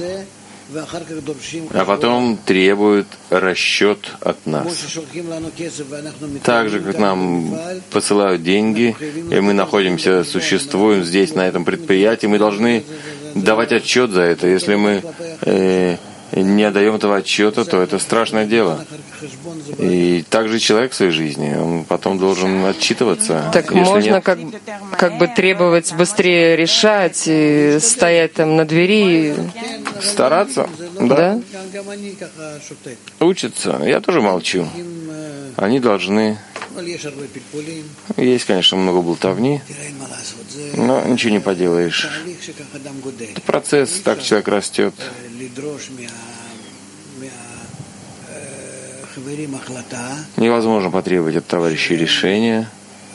а потом требуют расчет от нас. Так же, как нам посылают деньги, и мы находимся, существуем здесь, на этом предприятии, мы должны давать отчет за это. Если мы э, не отдаем этого отчета, то это страшное дело. И также человек в своей жизни, он потом должен отчитываться. Так Если можно нет... как, как бы требовать быстрее решать, и стоять там на двери. Стараться? Да? Учатся. Я тоже молчу. Они должны... Есть, конечно, много болтовни, но ничего не поделаешь. Это процесс, так человек растет. Невозможно потребовать от товарищей решения,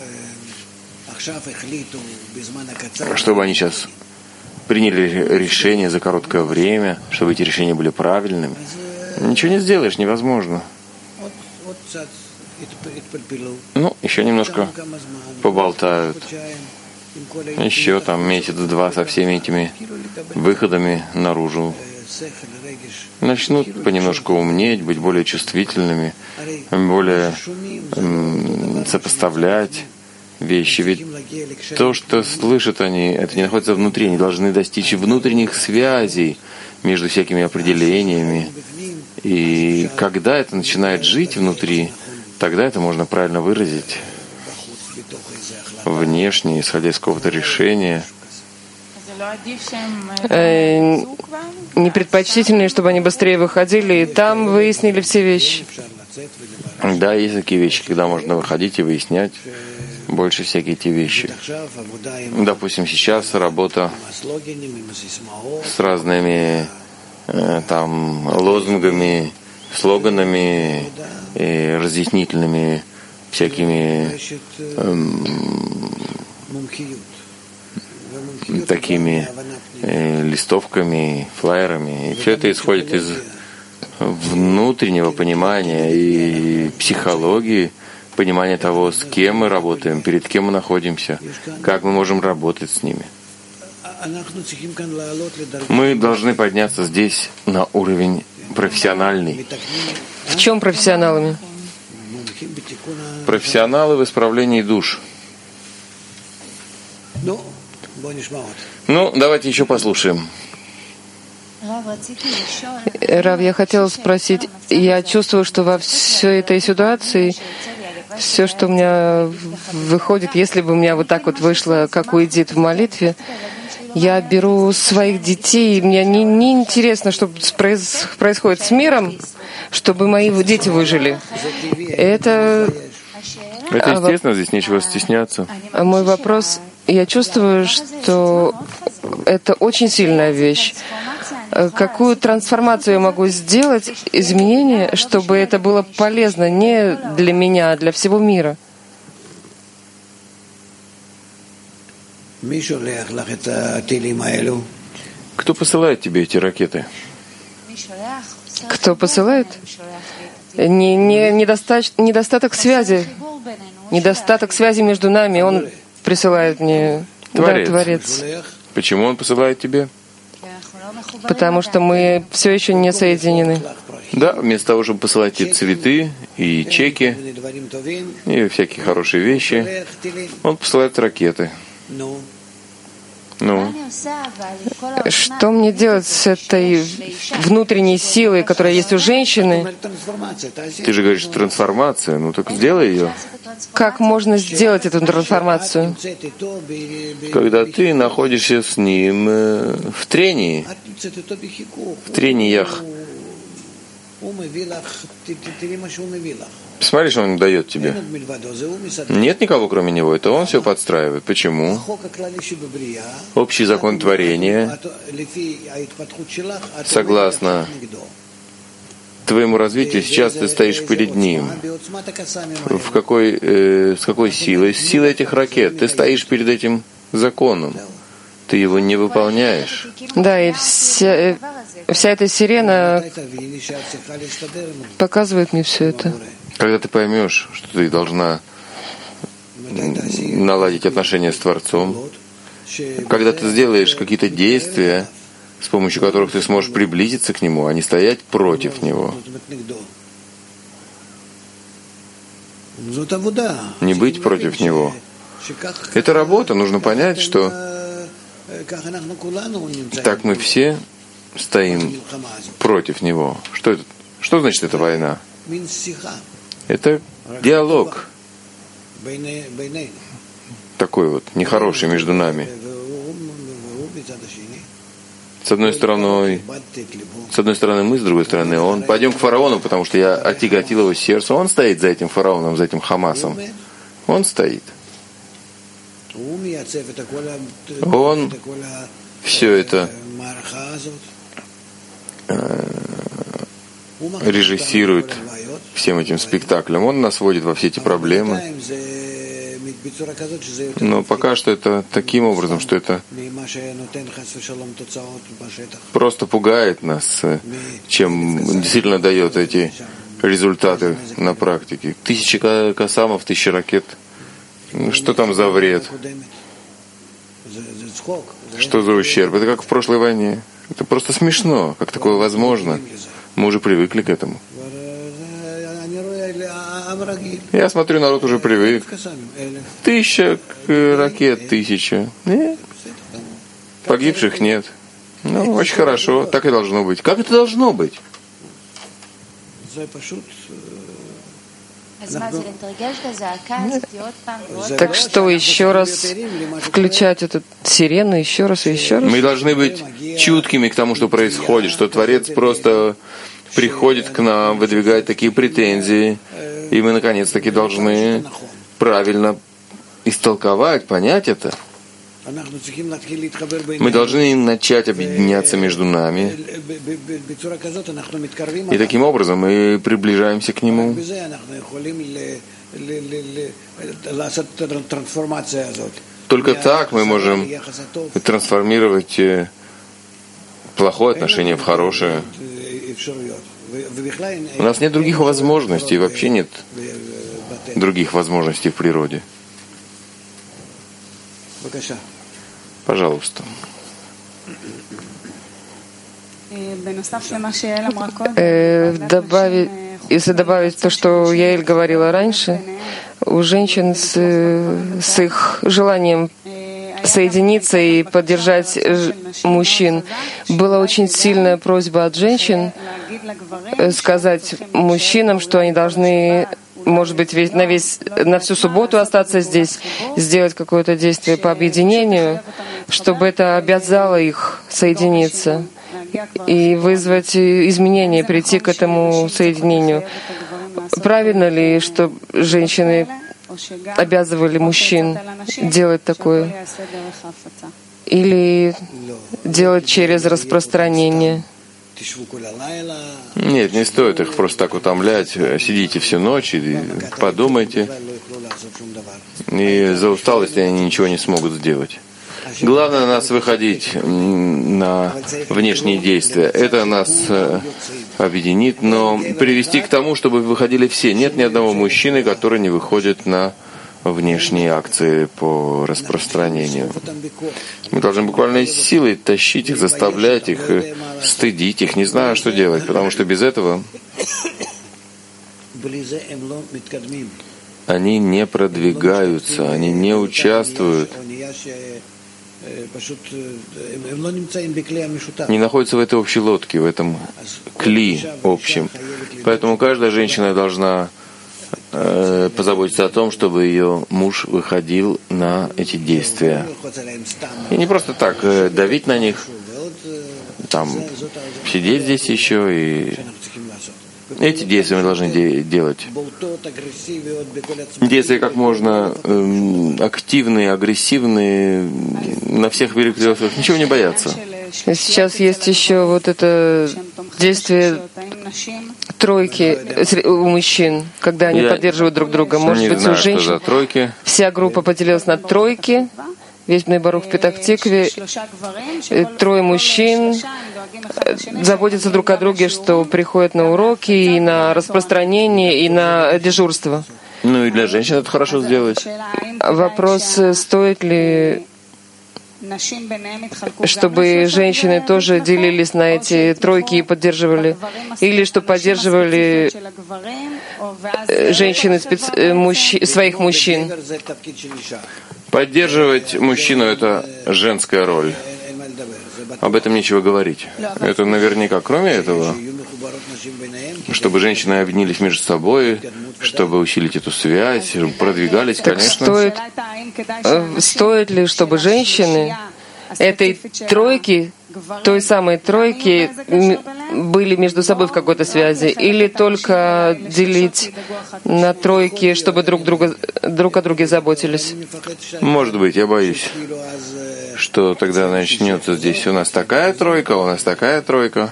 чтобы они сейчас приняли решение за короткое время, чтобы эти решения были правильными. Ничего не сделаешь, невозможно. Ну, еще немножко поболтают. Еще там месяц-два со всеми этими выходами наружу. Начнут понемножку умнеть, быть более чувствительными, более м, сопоставлять вещи. Ведь то, что слышат они, это не находится внутри. Они должны достичь внутренних связей между всякими определениями. И когда это начинает жить внутри, тогда это можно правильно выразить внешне, исходя из какого-то решения. Э, не предпочтительнее, чтобы они быстрее выходили и там выяснили все вещи. Да, есть такие вещи, когда можно выходить и выяснять больше всякие эти вещи. Допустим, сейчас работа с разными э, там лозунгами, слоганами и разъяснительными всякими эм, такими э, листовками, флаерами. И все это исходит из внутреннего понимания и психологии, понимания того, с кем мы работаем, перед кем мы находимся, как мы можем работать с ними. Мы должны подняться здесь на уровень профессиональный. В чем профессионалами? Профессионалы в исправлении душ. Ну, давайте еще послушаем. Рав, я хотела спросить, я чувствую, что во всей этой ситуации все, что у меня выходит, если бы у меня вот так вот вышло, как у Эдит в молитве, я беру своих детей, и мне не, не интересно, что происходит с миром, чтобы мои дети выжили. Это... Это естественно, здесь нечего стесняться. А мой вопрос, я чувствую, что это очень сильная вещь. Какую трансформацию я могу сделать, изменение, чтобы это было полезно не для меня, а для всего мира? Кто посылает тебе эти ракеты? Кто посылает? Не, не, недостач, недостаток связи. Недостаток связи между нами. Он присылает мне. Творец. Да, Творец. Почему он посылает тебе? Потому что мы все еще не соединены. Да, вместо того, чтобы посылать и цветы, и чеки, и всякие хорошие вещи, он посылает ракеты. Ну, что мне делать с этой внутренней силой, которая есть у женщины? Ты же говоришь трансформация, ну так сделай ее. Как можно сделать эту трансформацию? Когда ты находишься с ним в трении, в трениях. Смотри, что он дает тебе. Нет никого, кроме него. Это он все подстраивает. Почему? Общий закон творения, согласно твоему развитию, сейчас ты стоишь перед ним. В какой, э, с какой силой? С силой этих ракет. Ты стоишь перед этим законом. Ты его не выполняешь. Да, и вся, вся эта сирена показывает мне все это. Когда ты поймешь, что ты должна наладить отношения с Творцом, когда ты сделаешь какие-то действия, с помощью которых ты сможешь приблизиться к Нему, а не стоять против Него. Не быть против Него. Это работа. Нужно понять, что так мы все стоим против Него. Что это? Что значит эта война? Это диалог. Такой вот, нехороший между нами. С одной стороны, с одной стороны мы, с другой стороны он. Пойдем к фараону, потому что я отяготил его сердце. Он стоит за этим фараоном, за этим Хамасом. Он стоит. Он все это э, режиссирует всем этим спектаклем. Он нас вводит во все эти проблемы. Но пока что это таким образом, что это просто пугает нас, чем действительно дает эти результаты на практике. Тысячи касамов, тысячи ракет. Что там за вред? Что за ущерб? Это как в прошлой войне. Это просто смешно. Как такое возможно? Мы уже привыкли к этому. Я смотрю, народ уже привык. Тысяча ракет, тысяча. Нет. Погибших нет. Ну, очень хорошо. Так и должно быть. Как это должно быть? Так что еще раз включать эту сирену, еще раз и еще раз? Мы должны быть чуткими к тому, что происходит, что Творец просто приходит к нам, выдвигает такие претензии, и мы наконец-таки должны правильно истолковать, понять это. Мы должны начать объединяться между нами. И таким образом мы приближаемся к Нему. Только так мы можем трансформировать плохое отношение в хорошее. У нас нет других возможностей, вообще нет других возможностей в природе. Пожалуйста. Э, добавить, если добавить то, что Яэль говорила раньше, у женщин с, с их желанием соединиться и поддержать мужчин, была очень сильная просьба от женщин сказать мужчинам, что они должны, может быть, весь, на, весь, на всю субботу остаться здесь, сделать какое-то действие по объединению, чтобы это обязало их соединиться и вызвать изменения, прийти к этому соединению. Правильно ли, что женщины обязывали мужчин делать такое? Или делать через распространение? Нет, не стоит их просто так утомлять. Сидите всю ночь и подумайте. И за усталость они ничего не смогут сделать. Главное нас выходить на внешние действия. Это нас объединит, но привести к тому, чтобы выходили все. Нет ни одного мужчины, который не выходит на внешние акции по распространению. Мы должны буквально силой тащить их, заставлять их, стыдить их, не знаю, что делать, потому что без этого они не продвигаются, они не участвуют, не находятся в этой общей лодке, в этом кли общем. Поэтому каждая женщина должна э, позаботиться о том, чтобы ее муж выходил на эти действия. И не просто так э, давить на них, там сидеть здесь еще и эти действия мы должны де- делать. Действия как можно эм, активные, агрессивные, на всех перекрестках, ничего не бояться. Сейчас есть еще вот это действие тройки у мужчин, когда они Я поддерживают друг друга. Может не быть, знаю, у женщин что за тройки. Вся группа поделилась на тройки. Весь Бней Барух в Петах-Тикве, трое мужчин заботятся друг о друге, что приходят на уроки, и на распространение, и на дежурство. Ну и для женщин это хорошо сделать. Вопрос, стоит ли, чтобы женщины тоже делились на эти тройки и поддерживали, или что поддерживали женщины специ... мужч... своих мужчин. Поддерживать мужчину — это женская роль. Об этом нечего говорить. Это наверняка. Кроме этого, чтобы женщины объединились между собой, чтобы усилить эту связь, продвигались, так конечно. Стоит, стоит ли, чтобы женщины этой тройки той самой тройки были между собой в какой-то связи, или только делить на тройки, чтобы друг, друга, друг о друге заботились? Может быть, я боюсь, что тогда начнется здесь у нас такая тройка, у нас такая тройка.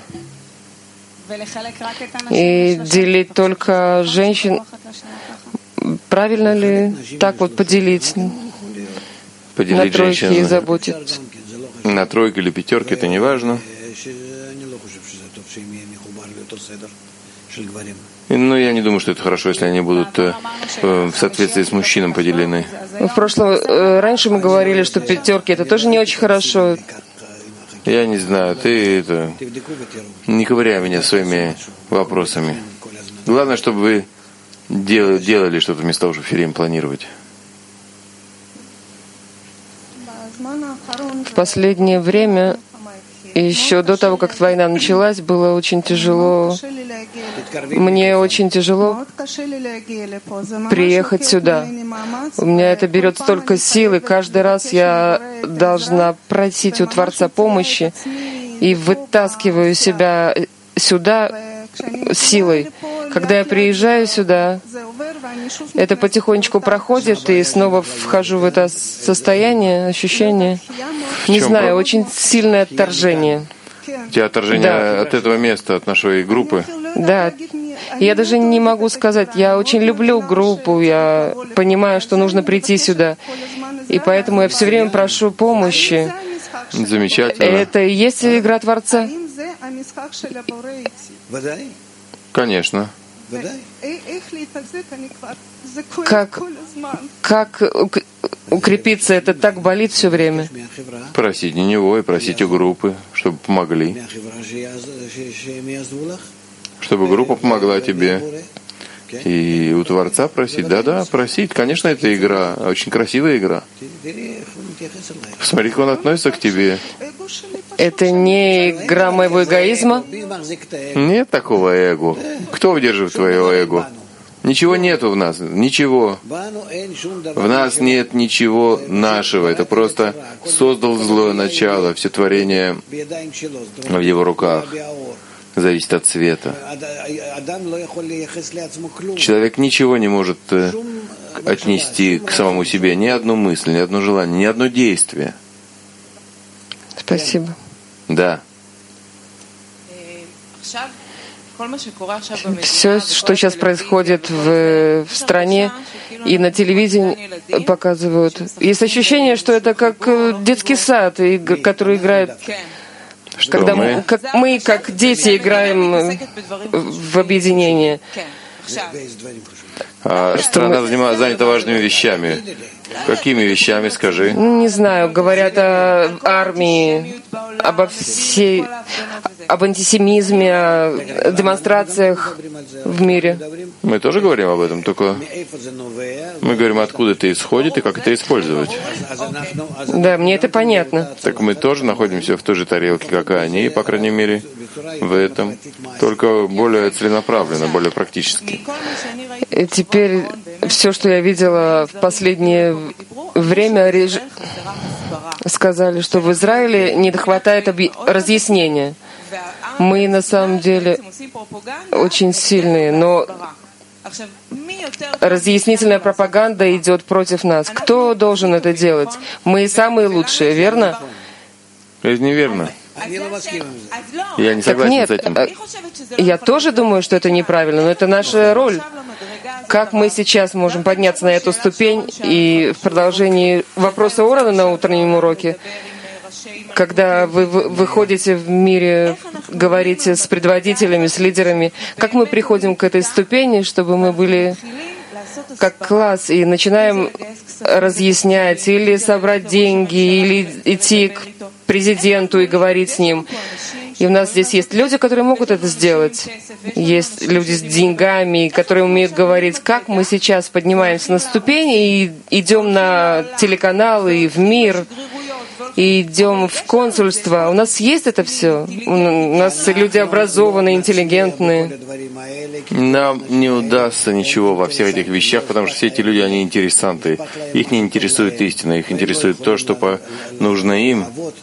И делить только женщин, правильно ли так вот поделить, поделить на тройки женщин и заботиться? На тройки или пятерки, это не важно. Но я не думаю, что это хорошо, если они будут э, в соответствии с мужчином поделены. В прошлом, э, раньше мы говорили, что пятерки это тоже не очень хорошо. Я не знаю, ты это... Не ковыряй меня своими вопросами. Главное, чтобы вы дел, делали что-то вместо того, чтобы все время планировать. В последнее время, еще до того, как война началась, было очень тяжело. Мне очень тяжело приехать сюда. У меня это берет столько сил, и каждый раз я должна просить у Творца помощи и вытаскиваю себя сюда силой. Когда я приезжаю сюда, это потихонечку проходит, и снова вхожу в это состояние, ощущение. Не знаю, очень сильное отторжение. У тебя отторжение да. от этого места, от нашей группы? Да. Я даже не могу сказать. Я очень люблю группу, я понимаю, что нужно прийти сюда. И поэтому я все время прошу помощи. Замечательно. Это и есть игра Творца? Конечно. Как, как укрепиться? Это так болит все время. Просить не него и просить у группы, чтобы помогли. Чтобы группа помогла тебе. И у Творца просить. Да-да, просить. Конечно, это игра. Очень красивая игра. Посмотри, как он относится к тебе. Это не игра моего эгоизма? Нет такого эго. Кто удерживает твое эго? Ничего нету в нас. Ничего. В нас нет ничего нашего. Это просто создал злое начало. Все творение в его руках. Зависит от цвета. Человек ничего не может отнести к самому себе. Ни одну мысль, ни одно желание, ни одно действие. Спасибо. Да. Все, что сейчас происходит в, в стране и на телевидении показывают. Есть ощущение, что это как детский сад, который играет... Что когда мы? Мы, как, мы, как дети, играем в объединение. А страна мы... занята важными вещами. Какими вещами, скажи? Не знаю, говорят о армии, обо всей, об антисемизме, о демонстрациях в мире. Мы тоже говорим об этом, только мы говорим, откуда это исходит и как это использовать. Да, мне это понятно. Так мы тоже находимся в той же тарелке, как и они, по крайней мере, в этом, только более целенаправленно, более практически. И теперь все, что я видела в последнее время, реж... сказали, что в Израиле не хватает объ... разъяснения. Мы на самом деле очень сильные, но разъяснительная пропаганда идет против нас. Кто должен это делать? Мы самые лучшие, верно? Это неверно. Я не согласен нет, с этим. Я тоже думаю, что это неправильно, но это наша роль. Как мы сейчас можем подняться на эту ступень и в продолжении вопроса Орана на утреннем уроке, когда вы выходите в мире, говорите с предводителями, с лидерами, как мы приходим к этой ступени, чтобы мы были как класс и начинаем разъяснять или собрать деньги, или идти к президенту и говорить с ним. И у нас здесь есть люди, которые могут это сделать. Есть люди с деньгами, которые умеют говорить, как мы сейчас поднимаемся на ступени и идем на телеканал и в мир, и идем в консульство. У нас есть это все. У нас люди образованные, интеллигентные. Нам не удастся ничего во всех этих вещах, потому что все эти люди, они интересанты. Их не интересует истина, их интересует то, что нужно им,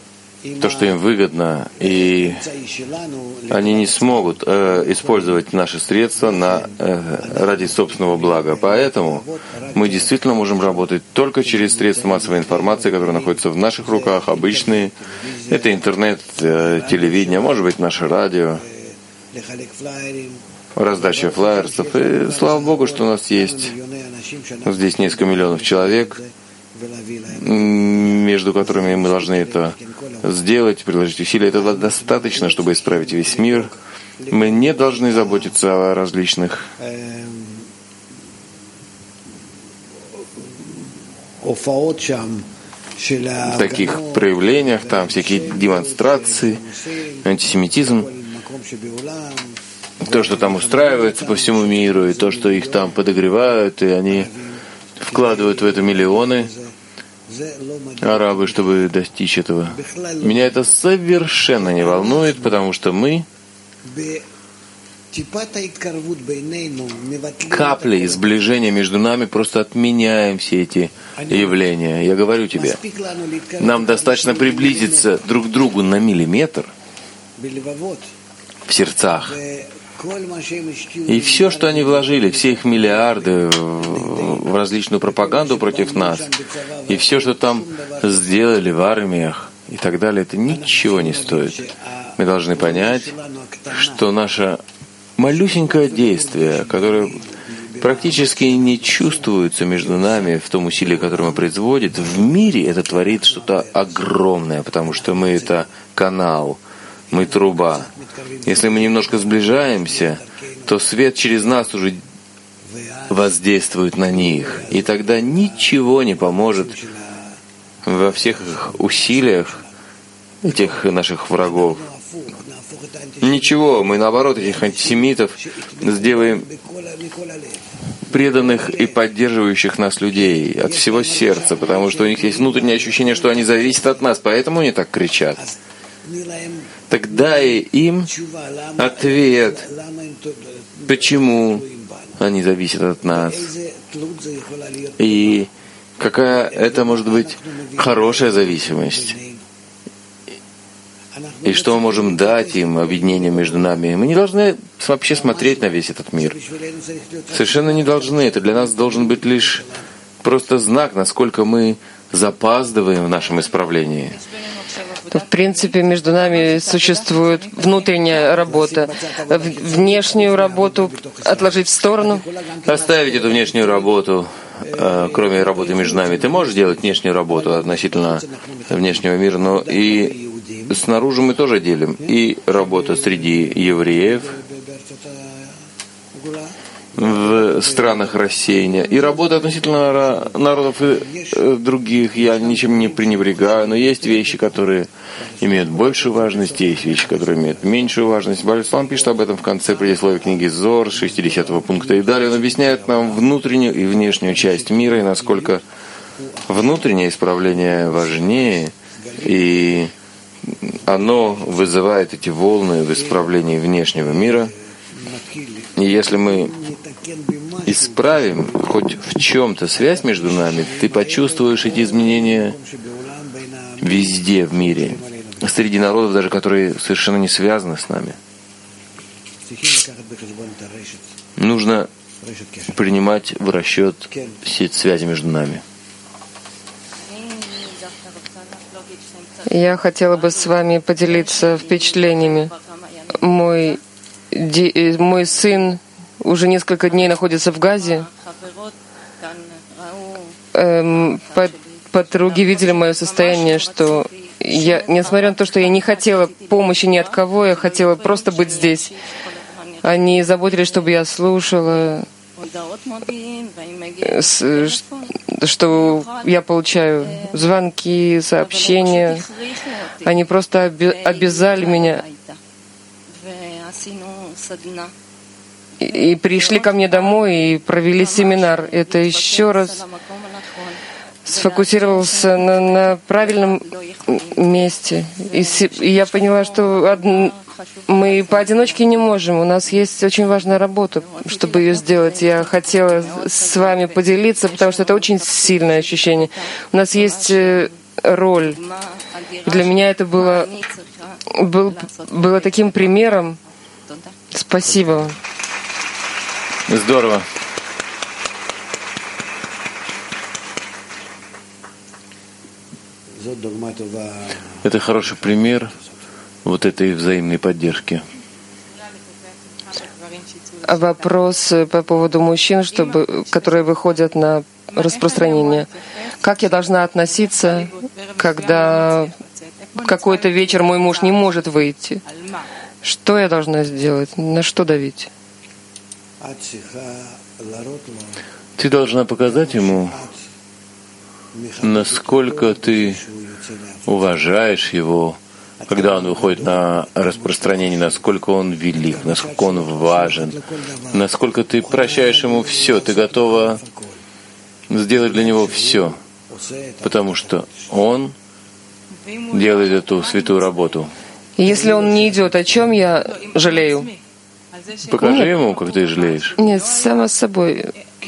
то, что им выгодно, и они не смогут э, использовать наши средства на, э, ради собственного блага. Поэтому мы действительно можем работать только через средства массовой информации, которые находятся в наших руках, обычные. Это интернет, э, телевидение, может быть, наше радио, раздача флаерсов. И слава Богу, что у нас есть здесь несколько миллионов человек, между которыми мы должны это сделать, приложить усилия. Этого достаточно, чтобы исправить весь мир. Мы не должны заботиться о различных таких проявлениях, там всякие демонстрации, антисемитизм, то, что там устраивается по всему миру, и то, что их там подогревают, и они вкладывают в это миллионы, арабы, чтобы достичь этого. Меня это совершенно не волнует, потому что мы каплей сближения между нами просто отменяем все эти явления. Я говорю тебе, нам достаточно приблизиться друг к другу на миллиметр в сердцах. И все, что они вложили, все их миллиарды в различную пропаганду против нас, и все, что там сделали в армиях и так далее, это ничего не стоит. Мы должны понять, что наше малюсенькое действие, которое практически не чувствуется между нами в том усилии, которое мы производим, в мире это творит что-то огромное, потому что мы — это канал, мы — труба. Если мы немножко сближаемся, то свет через нас уже воздействует на них, и тогда ничего не поможет во всех их усилиях этих наших врагов. Ничего, мы наоборот этих антисемитов сделаем преданных и поддерживающих нас людей от всего сердца, потому что у них есть внутреннее ощущение, что они зависят от нас, поэтому они так кричат. Так дай им ответ, почему они зависят от нас, и какая это может быть хорошая зависимость, и что мы можем дать им объединением между нами. Мы не должны вообще смотреть на весь этот мир. Совершенно не должны. Это для нас должен быть лишь просто знак, насколько мы запаздываем в нашем исправлении. В принципе, между нами существует внутренняя работа. Внешнюю работу отложить в сторону. Оставить эту внешнюю работу, кроме работы между нами. Ты можешь делать внешнюю работу относительно внешнего мира, но и снаружи мы тоже делим. И работа среди евреев в странах рассеяния, и работа относительно народов и других. Я ничем не пренебрегаю, но есть вещи, которые имеют большую важность, есть вещи, которые имеют меньшую важность. Баль-Ислам пишет об этом в конце предисловия книги Зор, шестидесятого пункта и далее. Он объясняет нам внутреннюю и внешнюю часть мира, и насколько внутреннее исправление важнее, и оно вызывает эти волны в исправлении внешнего мира. И если мы исправим хоть в чем-то связь между нами, ты почувствуешь эти изменения везде в мире, среди народов, даже которые совершенно не связаны с нами. Нужно принимать в расчет все связи между нами. Я хотела бы с вами поделиться впечатлениями. Мой, ди, мой сын уже несколько дней находится в Газе. Эм, под, подруги видели мое состояние, что я, несмотря на то, что я не хотела помощи ни от кого, я хотела просто быть здесь. Они заботились, чтобы я слушала, что я получаю звонки, сообщения. Они просто обязали меня и, и пришли ко мне домой и провели семинар. Это еще раз сфокусировался на, на правильном месте. И, и я поняла, что од... мы поодиночке не можем. У нас есть очень важная работа, чтобы ее сделать. Я хотела с вами поделиться, потому что это очень сильное ощущение. У нас есть роль. Для меня это было, был, было таким примером. Спасибо. Здорово. Это хороший пример вот этой взаимной поддержки. Вопрос по поводу мужчин, чтобы, которые выходят на распространение. Как я должна относиться, когда какой-то вечер мой муж не может выйти? Что я должна сделать? На что давить? Ты должна показать ему, насколько ты уважаешь его, когда он выходит на распространение, насколько он велик, насколько он важен, насколько ты прощаешь ему все, ты готова сделать для него все, потому что он делает эту святую работу. Если он не идет, о чем я жалею? Покажи Нет. ему, как ты жалеешь. Нет, само собой,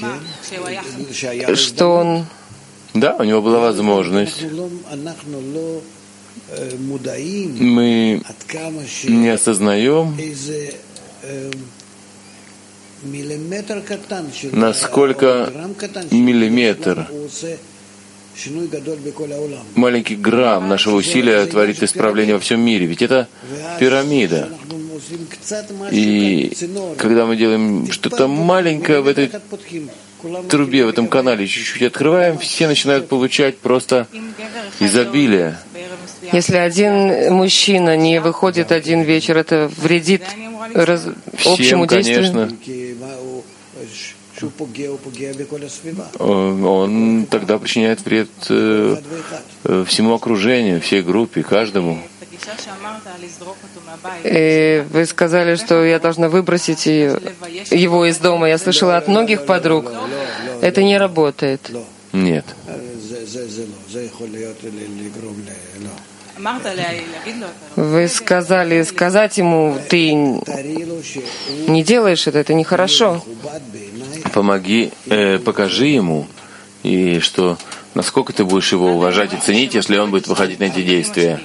что он... Да, у него была возможность. Мы не осознаем, насколько миллиметр, маленький грамм нашего усилия творит исправление во всем мире. Ведь это пирамида. И когда мы делаем что-то маленькое в этой трубе, в этом канале, чуть-чуть открываем, все начинают получать просто изобилие. Если один мужчина не выходит один вечер, это вредит раз... общему действию? Он, он тогда причиняет вред э, всему окружению, всей группе, каждому. И вы сказали, что я должна выбросить его из дома. Я слышала от многих подруг, это не работает. Нет. Вы сказали сказать ему, ты не делаешь это, это нехорошо. Помоги, э, покажи ему, и что насколько ты будешь его уважать и ценить, если он будет выходить на эти действия.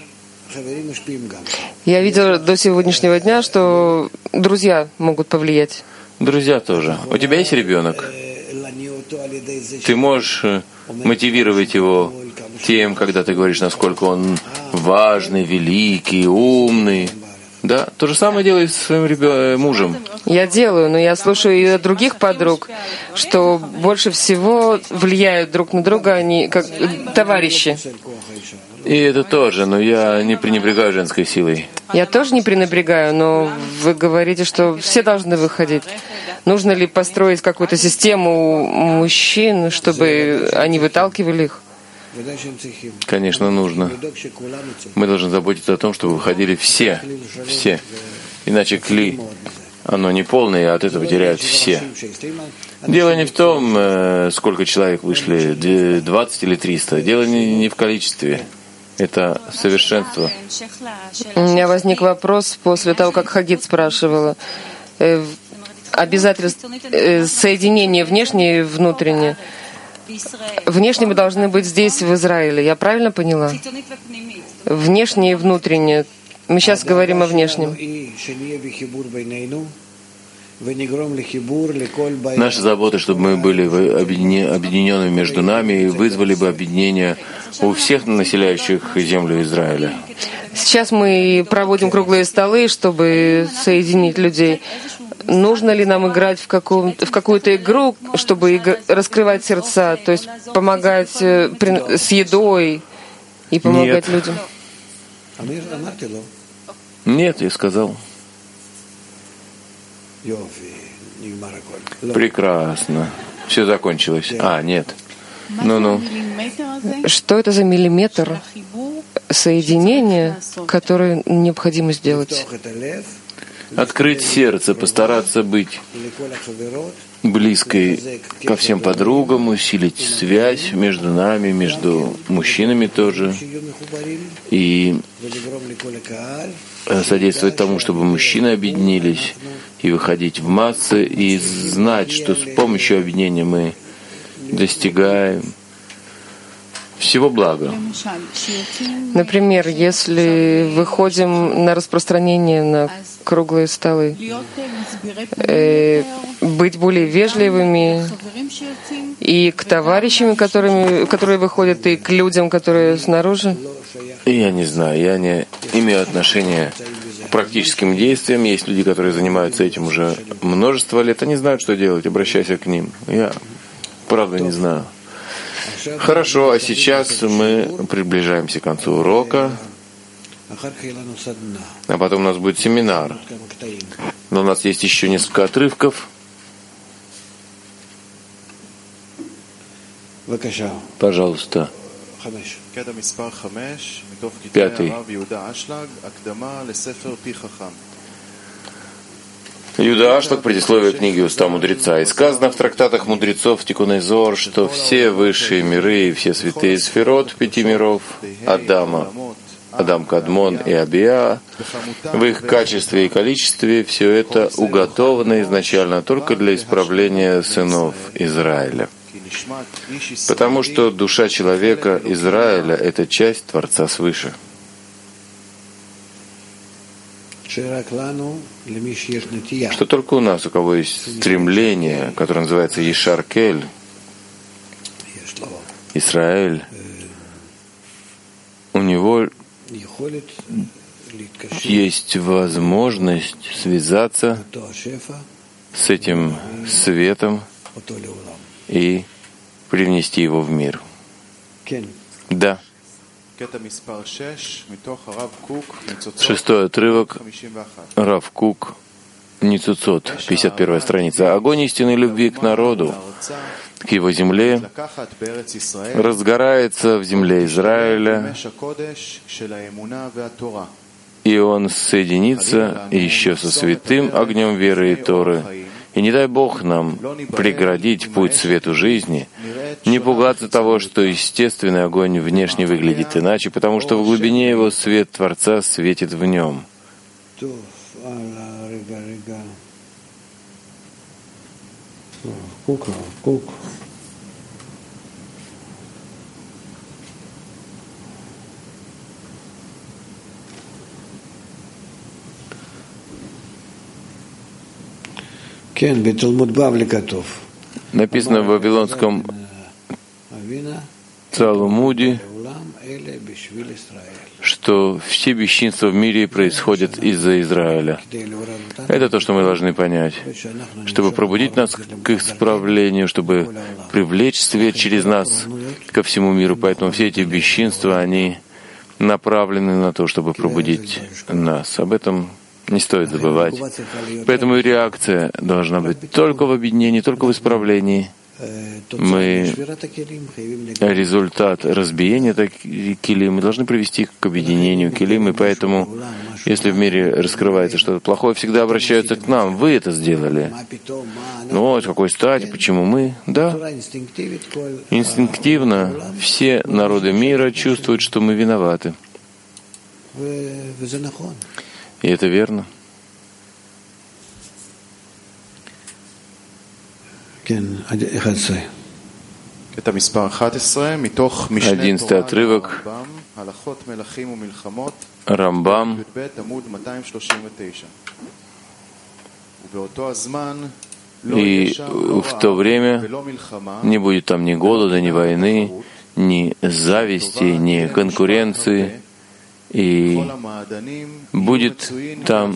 Я видела до сегодняшнего дня, что друзья могут повлиять. Друзья тоже. У тебя есть ребенок? Ты можешь мотивировать его тем, когда ты говоришь, насколько он важный, великий, умный. Да, то же самое делай с своим ребё... мужем. Я делаю, но я слушаю и от других подруг, что больше всего влияют друг на друга они как товарищи. И это тоже, но я не пренебрегаю женской силой. Я тоже не пренебрегаю, но вы говорите, что все должны выходить. Нужно ли построить какую-то систему мужчин, чтобы они выталкивали их? Конечно, нужно. Мы должны заботиться о том, чтобы выходили все, все. Иначе кли, оно не полное, и от этого теряют все. Дело не в том, сколько человек вышли, двадцать или триста. Дело не в количестве. Это совершенство. У меня возник вопрос после того, как Хагит спрашивала. Обязательство соединения внешнее и внутреннее. Внешне мы должны быть здесь, в Израиле. Я правильно поняла? Внешнее и внутреннее. Мы сейчас говорим о внешнем. Наша забота, чтобы мы были объединены между нами и вызвали бы объединение у всех населяющих землю Израиля. Сейчас мы проводим круглые столы, чтобы соединить людей. Нужно ли нам играть в, каком, в какую-то игру, чтобы иг- раскрывать сердца, то есть помогать э, при, с едой и помогать Нет. людям? Нет, я сказал. Прекрасно. Все закончилось. А, нет. Ну-ну. Что это за миллиметр соединения, который необходимо сделать? Открыть сердце, постараться быть близкой ко всем подругам, усилить связь между нами, между мужчинами тоже, и содействовать тому, чтобы мужчины объединились, и выходить в массы, и знать, что с помощью объединения мы достигаем всего блага. Например, если выходим на распространение на круглые столы, э, быть более вежливыми и к товарищам, которыми, которые выходят, и к людям, которые снаружи. Я не знаю, я не имею отношения к практическим действиям. Есть люди, которые занимаются этим уже множество лет, они знают, что делать, обращайся к ним. Я, правда, не знаю. Хорошо, а сейчас мы приближаемся к концу урока, а потом у нас будет семинар. Но у нас есть еще несколько отрывков. Пожалуйста. Пятый. Юда Ашлаг, предисловие книги «Уста мудреца». И сказано в трактатах мудрецов Тикун Зоар, что все высшие миры и все святые сферот пяти миров Адама, Адам Кадмон и Абия, в их качестве и количестве все это уготовано изначально только для исправления сынов Израиля. Потому что душа человека Израиля — это часть Творца свыше. Что только у нас, у кого есть стремление, которое называется Ешар-Кель, Израиль, у него есть возможность связаться с этим светом и привнести его в мир. Да. Шестой отрывок, Рав Кук, Ницуцот, пятьдесят первая страница. Огонь истинной любви к народу, к его земле, разгорается в земле Израиля, и он соединится еще со святым огнем веры и Торы. И не дай Бог нам преградить путь свету жизни, не пугаться того, что естественный огонь внешне выглядит иначе, потому что в глубине его свет Творца светит в нем. Написано в Вавилонском Талмуде, что все бесчинства в мире происходят из-за Израиля. Это то, что мы должны понять. Чтобы пробудить нас к исправлению, чтобы привлечь свет через нас ко всему миру. Поэтому все эти бесчинства, они направлены на то, чтобы пробудить нас. Об этом не стоит забывать. Поэтому и реакция должна быть только в объединении, только в исправлении. Мы результат разбиения килим мы должны привести к объединению килим, и поэтому, если в мире раскрывается что-то плохое, всегда обращаются к нам. Вы это сделали. Ну, с какой стати? Почему мы? Да. Инстинктивно все народы мира чувствуют, что мы виноваты. И это верно. Одиннадцатый отрывок, Рамбам, и в то время не будет там ни голода, ни войны, ни зависти, ни конкуренции, и будет там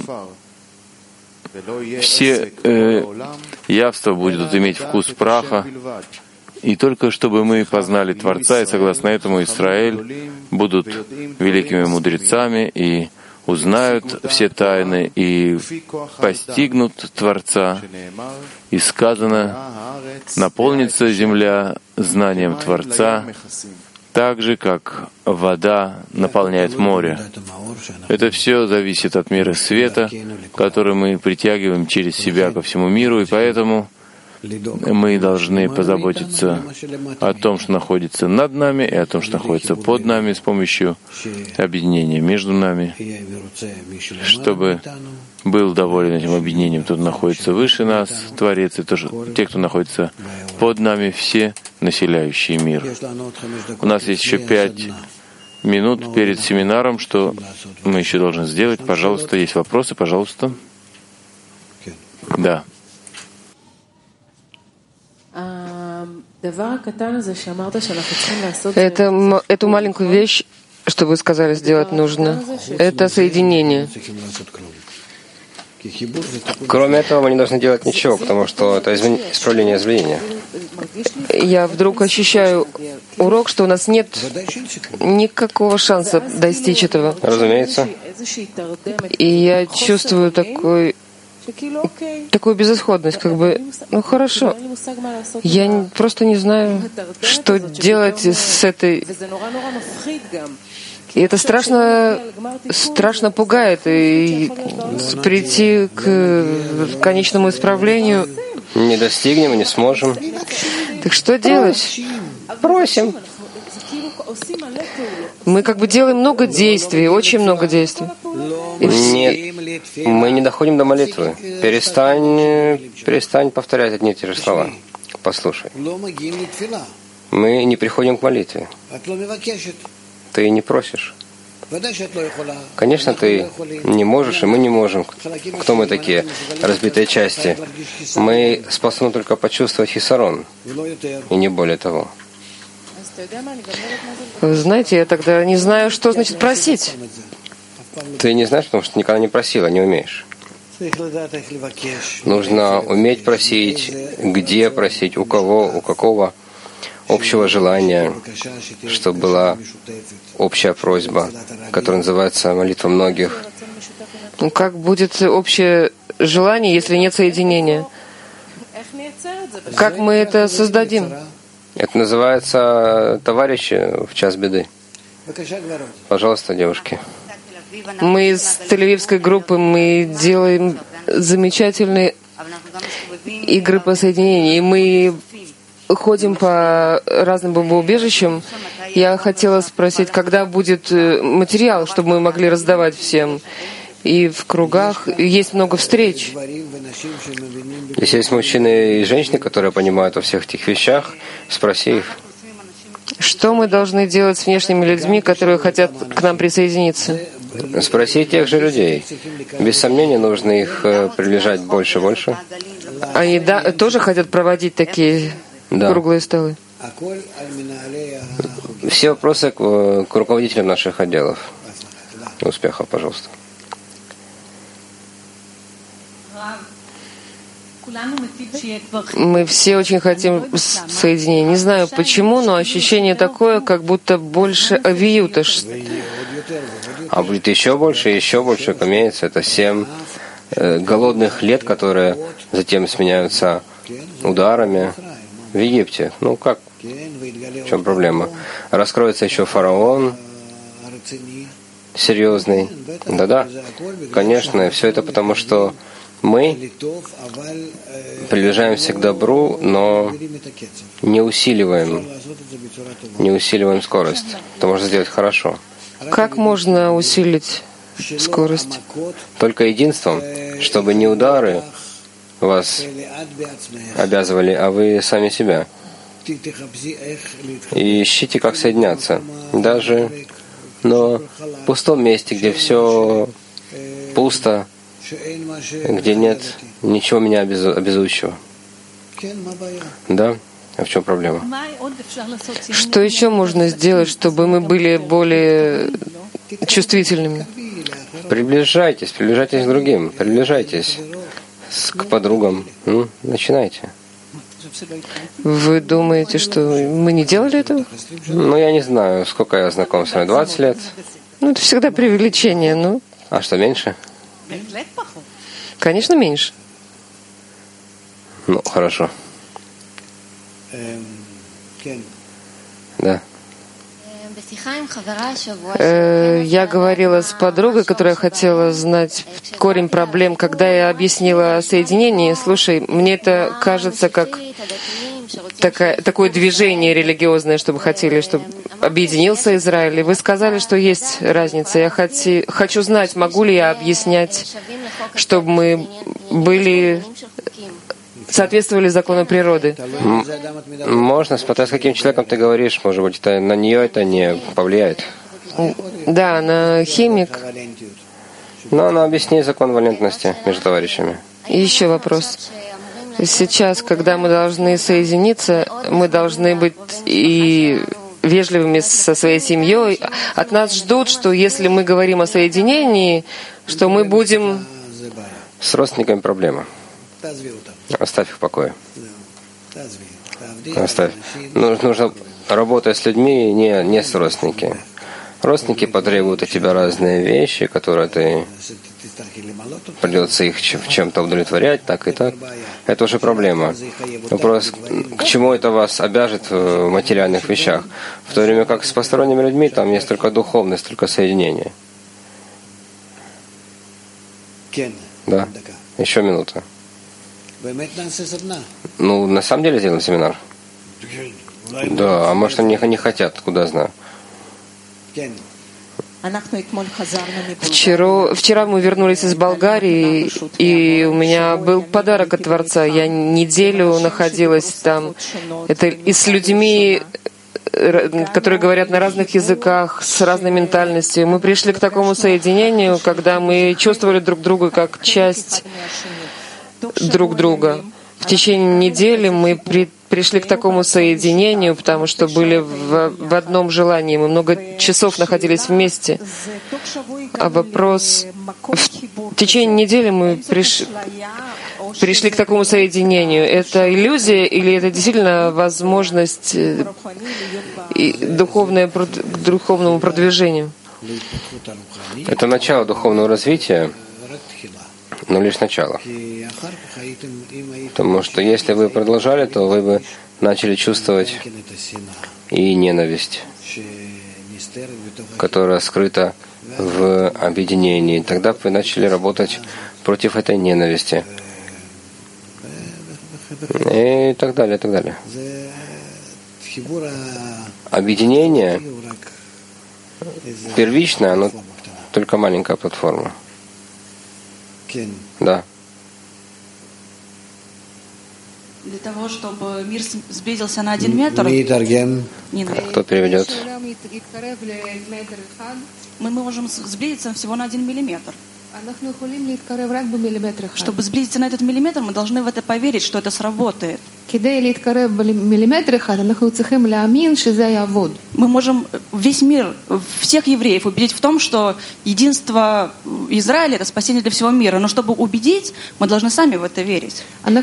все э, явства будут иметь вкус праха, и только чтобы мы познали Творца, и согласно этому Израиль будут великими мудрецами и узнают все тайны и постигнут Творца. И сказано, наполнится земля знанием Творца, так же, как вода наполняет море. Это все зависит от меры света, который мы притягиваем через себя ко всему миру, и поэтому мы должны позаботиться о том, что находится над нами, и о том, что находится под нами, с помощью объединения между нами, чтобы был доволен этим объединением. Тот находится выше нас, Творец, и тоже те, кто находится под нами, все населяющие мир. У нас есть еще пять минут перед семинаром, что мы еще должны сделать. Пожалуйста, есть вопросы, пожалуйста. Да. Это, эту маленькую вещь, что вы сказали, сделать нужно, это соединение. Кроме этого, мы не должны делать ничего, потому что это исправление изменения. Я вдруг ощущаю урок, что у нас нет никакого шанса достичь этого. Разумеется. И я чувствую такой, такую безысходность, как бы, ну хорошо, я просто не знаю, что делать с этой... И это страшно, страшно пугает, и прийти к конечному исправлению... Не достигнем и не сможем. Так что делать? Просим. Мы как бы делаем много действий, очень много действий. И Нет, мы не доходим до молитвы. Перестань, перестань повторять одни и те же слова. Послушай. Мы не приходим к молитве. Ты не просишь. Конечно, ты не можешь, и мы не можем. Кто мы такие? Разбитые части. Мы способны только почувствовать хисарон, и не более того. Вы знаете, я тогда не знаю, что значит просить. Ты не знаешь, потому что никогда не просила, не умеешь. Нужно уметь просить, где просить, у кого, у какого общего желания, чтобы была общая просьба, которая называется молитва многих. Ну, как будет общее желание, если нет соединения? Как мы это создадим? Это называется товарищи в час беды. Пожалуйста, девушки. Мы из тель-авивской группы, мы делаем замечательные игры по соединению, и мы ходим по разным бомбоубежищам. Я хотела спросить, когда будет материал, чтобы мы могли раздавать всем. И в кругах есть много встреч. Если есть мужчины и женщины, которые понимают о всех этих вещах, спроси их. Что мы должны делать с внешними людьми, которые хотят к нам присоединиться? Спроси тех же людей. Без сомнения, нужно их приближать больше и больше. Они да, тоже хотят проводить такие да. круглые столы? Все вопросы к, к руководителям наших отделов. Успеха, пожалуйста. Мы все очень хотим соединения. Не знаю почему, но ощущение такое, как будто больше авиюта. А будет еще больше, еще больше, разумеется. Это семь э, голодных лет, которые затем сменяются ударами в Египте. Ну как? В чем проблема? Раскроется еще фараон серьезный. Да-да, конечно, все это потому, что мы приближаемся к добру, но не усиливаем, не усиливаем скорость. Это можно сделать хорошо. Как можно усилить скорость? Только единством, чтобы не удары вас обязывали, а вы сами себя. И ищите, как соединяться. Даже но в пустом месте, где все пусто, где нет ничего меня обязующего. Да? А в чем проблема? Что еще можно сделать, чтобы мы были более чувствительными? Приближайтесь, приближайтесь к другим, приближайтесь к подругам. Ну, начинайте. Вы думаете, что мы не делали этого? Ну, я не знаю, сколько я знаком с вами, двадцать лет? Ну, это всегда преувеличение, ну. А что, меньше? Конечно, меньше. Ну, хорошо. Я говорила с подругой, которая хотела знать корень проблем. Когда я объяснила соединение, слушай, мне это кажется как такое, такое движение религиозное, чтобы хотели, чтобы объединился Израиль. И вы сказали, что есть разница. Я хоти, хочу знать, могу ли я объяснять, чтобы мы были соответствовали закону природы. Можно, смотря с каким человеком ты говоришь, может быть, это, на нее это не повлияет. Да, она химик. Но она объяснит закон валентности между товарищами. И еще вопрос. Сейчас, когда мы должны соединиться, мы должны быть и вежливыми со своей семьей. От нас ждут, что если мы говорим о соединении, что мы будем... С родственниками проблема. Оставь их в покое. Оставь. Нужно, работать с людьми, не, не с родственниками. Родственники потребуют от тебя разные вещи, которые ты придется их в чем-то удовлетворять, так и так. Это уже проблема. Вопрос, к чему это вас обяжет в материальных вещах? В то время как с посторонними людьми там есть только духовность, только соединение. Да. Еще минута. Ну, на самом деле сделаем семинар. Да, а может они не хотят, куда знаю. Вчера, вчера мы вернулись из Болгарии, и у меня был подарок от Творца. Я неделю находилась там. Это и с людьми, которые говорят на разных языках, с разной ментальностью. Мы пришли к такому соединению, когда мы чувствовали друг друга как часть друг друга. В течение недели мы при, пришли к такому соединению, потому что были в, в одном желании. Мы много часов находились вместе. А вопрос... В течение недели мы приш, пришли к такому соединению. Это иллюзия или это действительно возможность и духовное, к духовному продвижению? Это начало духовного развития, но лишь начало. Потому что если вы продолжали, то вы бы начали чувствовать и ненависть, которая скрыта в объединении. Тогда вы начали работать против этой ненависти. И так далее, и так далее. Объединение первичное, оно только маленькая платформа. Да. Для того, чтобы мир сблизился на один метр, кто переведет? Мы можем сблизиться всего на один миллиметр. Чтобы сблизиться на этот миллиметр, мы должны в это поверить, что это сработает. Мы можем весь мир, всех евреев убедить в том, что единство Израиля — это спасение для всего мира. Но чтобы убедить, мы должны сами в это верить.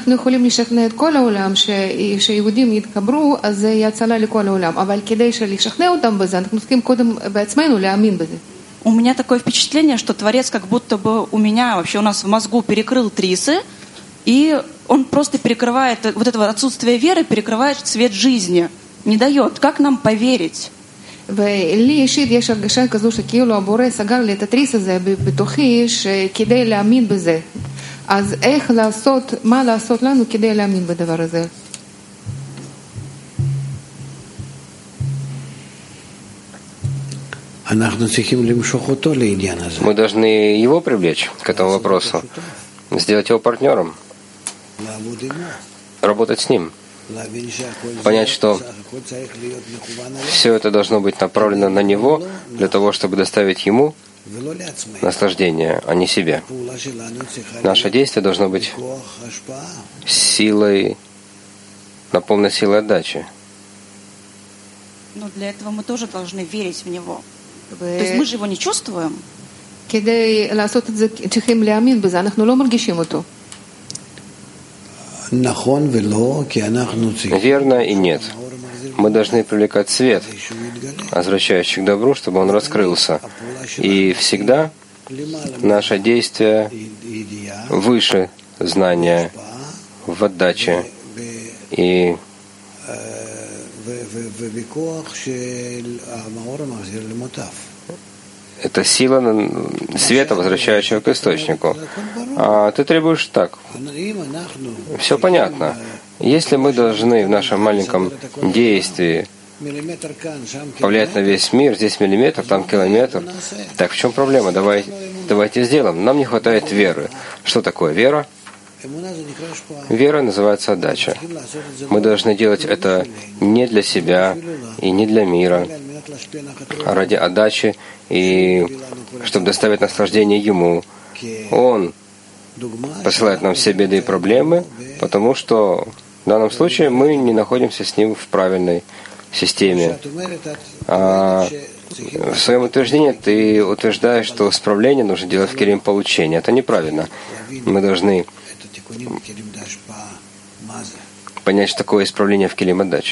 У меня такое впечатление, что Творец как будто бы у меня, вообще у нас в мозгу перекрыл трисы, и он просто перекрывает, вот это отсутствие веры перекрывает свет жизни, не дает. Как нам поверить? ולי אישית יש הרגשה כזו שכאילו הבורא סגר לי את התריס הזה בתוכי כדי להאמין בזה. אז איך לעשות, מה לעשות לנו כדי להאמין בדבר הזה? Мы должны его привлечь к этому вопросу, сделать его партнером, работать с ним, понять, что все это должно быть направлено на него для того, чтобы доставить ему наслаждение, а не себе. Наше действие должно быть силой, наполненной силой отдачи. Но для этого мы тоже должны верить в него. То есть мы же его не чувствуем. Верно и нет. Мы должны привлекать свет, возвращающий к добру, чтобы он раскрылся. И всегда наше действие выше знания в отдаче и Это сила света, возвращающего к источнику. А ты требуешь так. Все понятно. Если мы должны в нашем маленьком действии повлиять на весь мир, здесь миллиметр, там километр, так в чем проблема? Давай, давайте сделаем. Нам не хватает веры. Что такое вера? Вера называется отдача. Мы должны делать это не для себя и не для мира, а ради отдачи и чтобы доставить наслаждение Ему. Он посылает нам все беды и проблемы, потому что в данном случае мы не находимся с Ним в правильной системе. А в своем утверждении ты утверждаешь, что исправление нужно делать в келим получения. Это неправильно. Мы должны понять, что такое исправление в келим отдачи.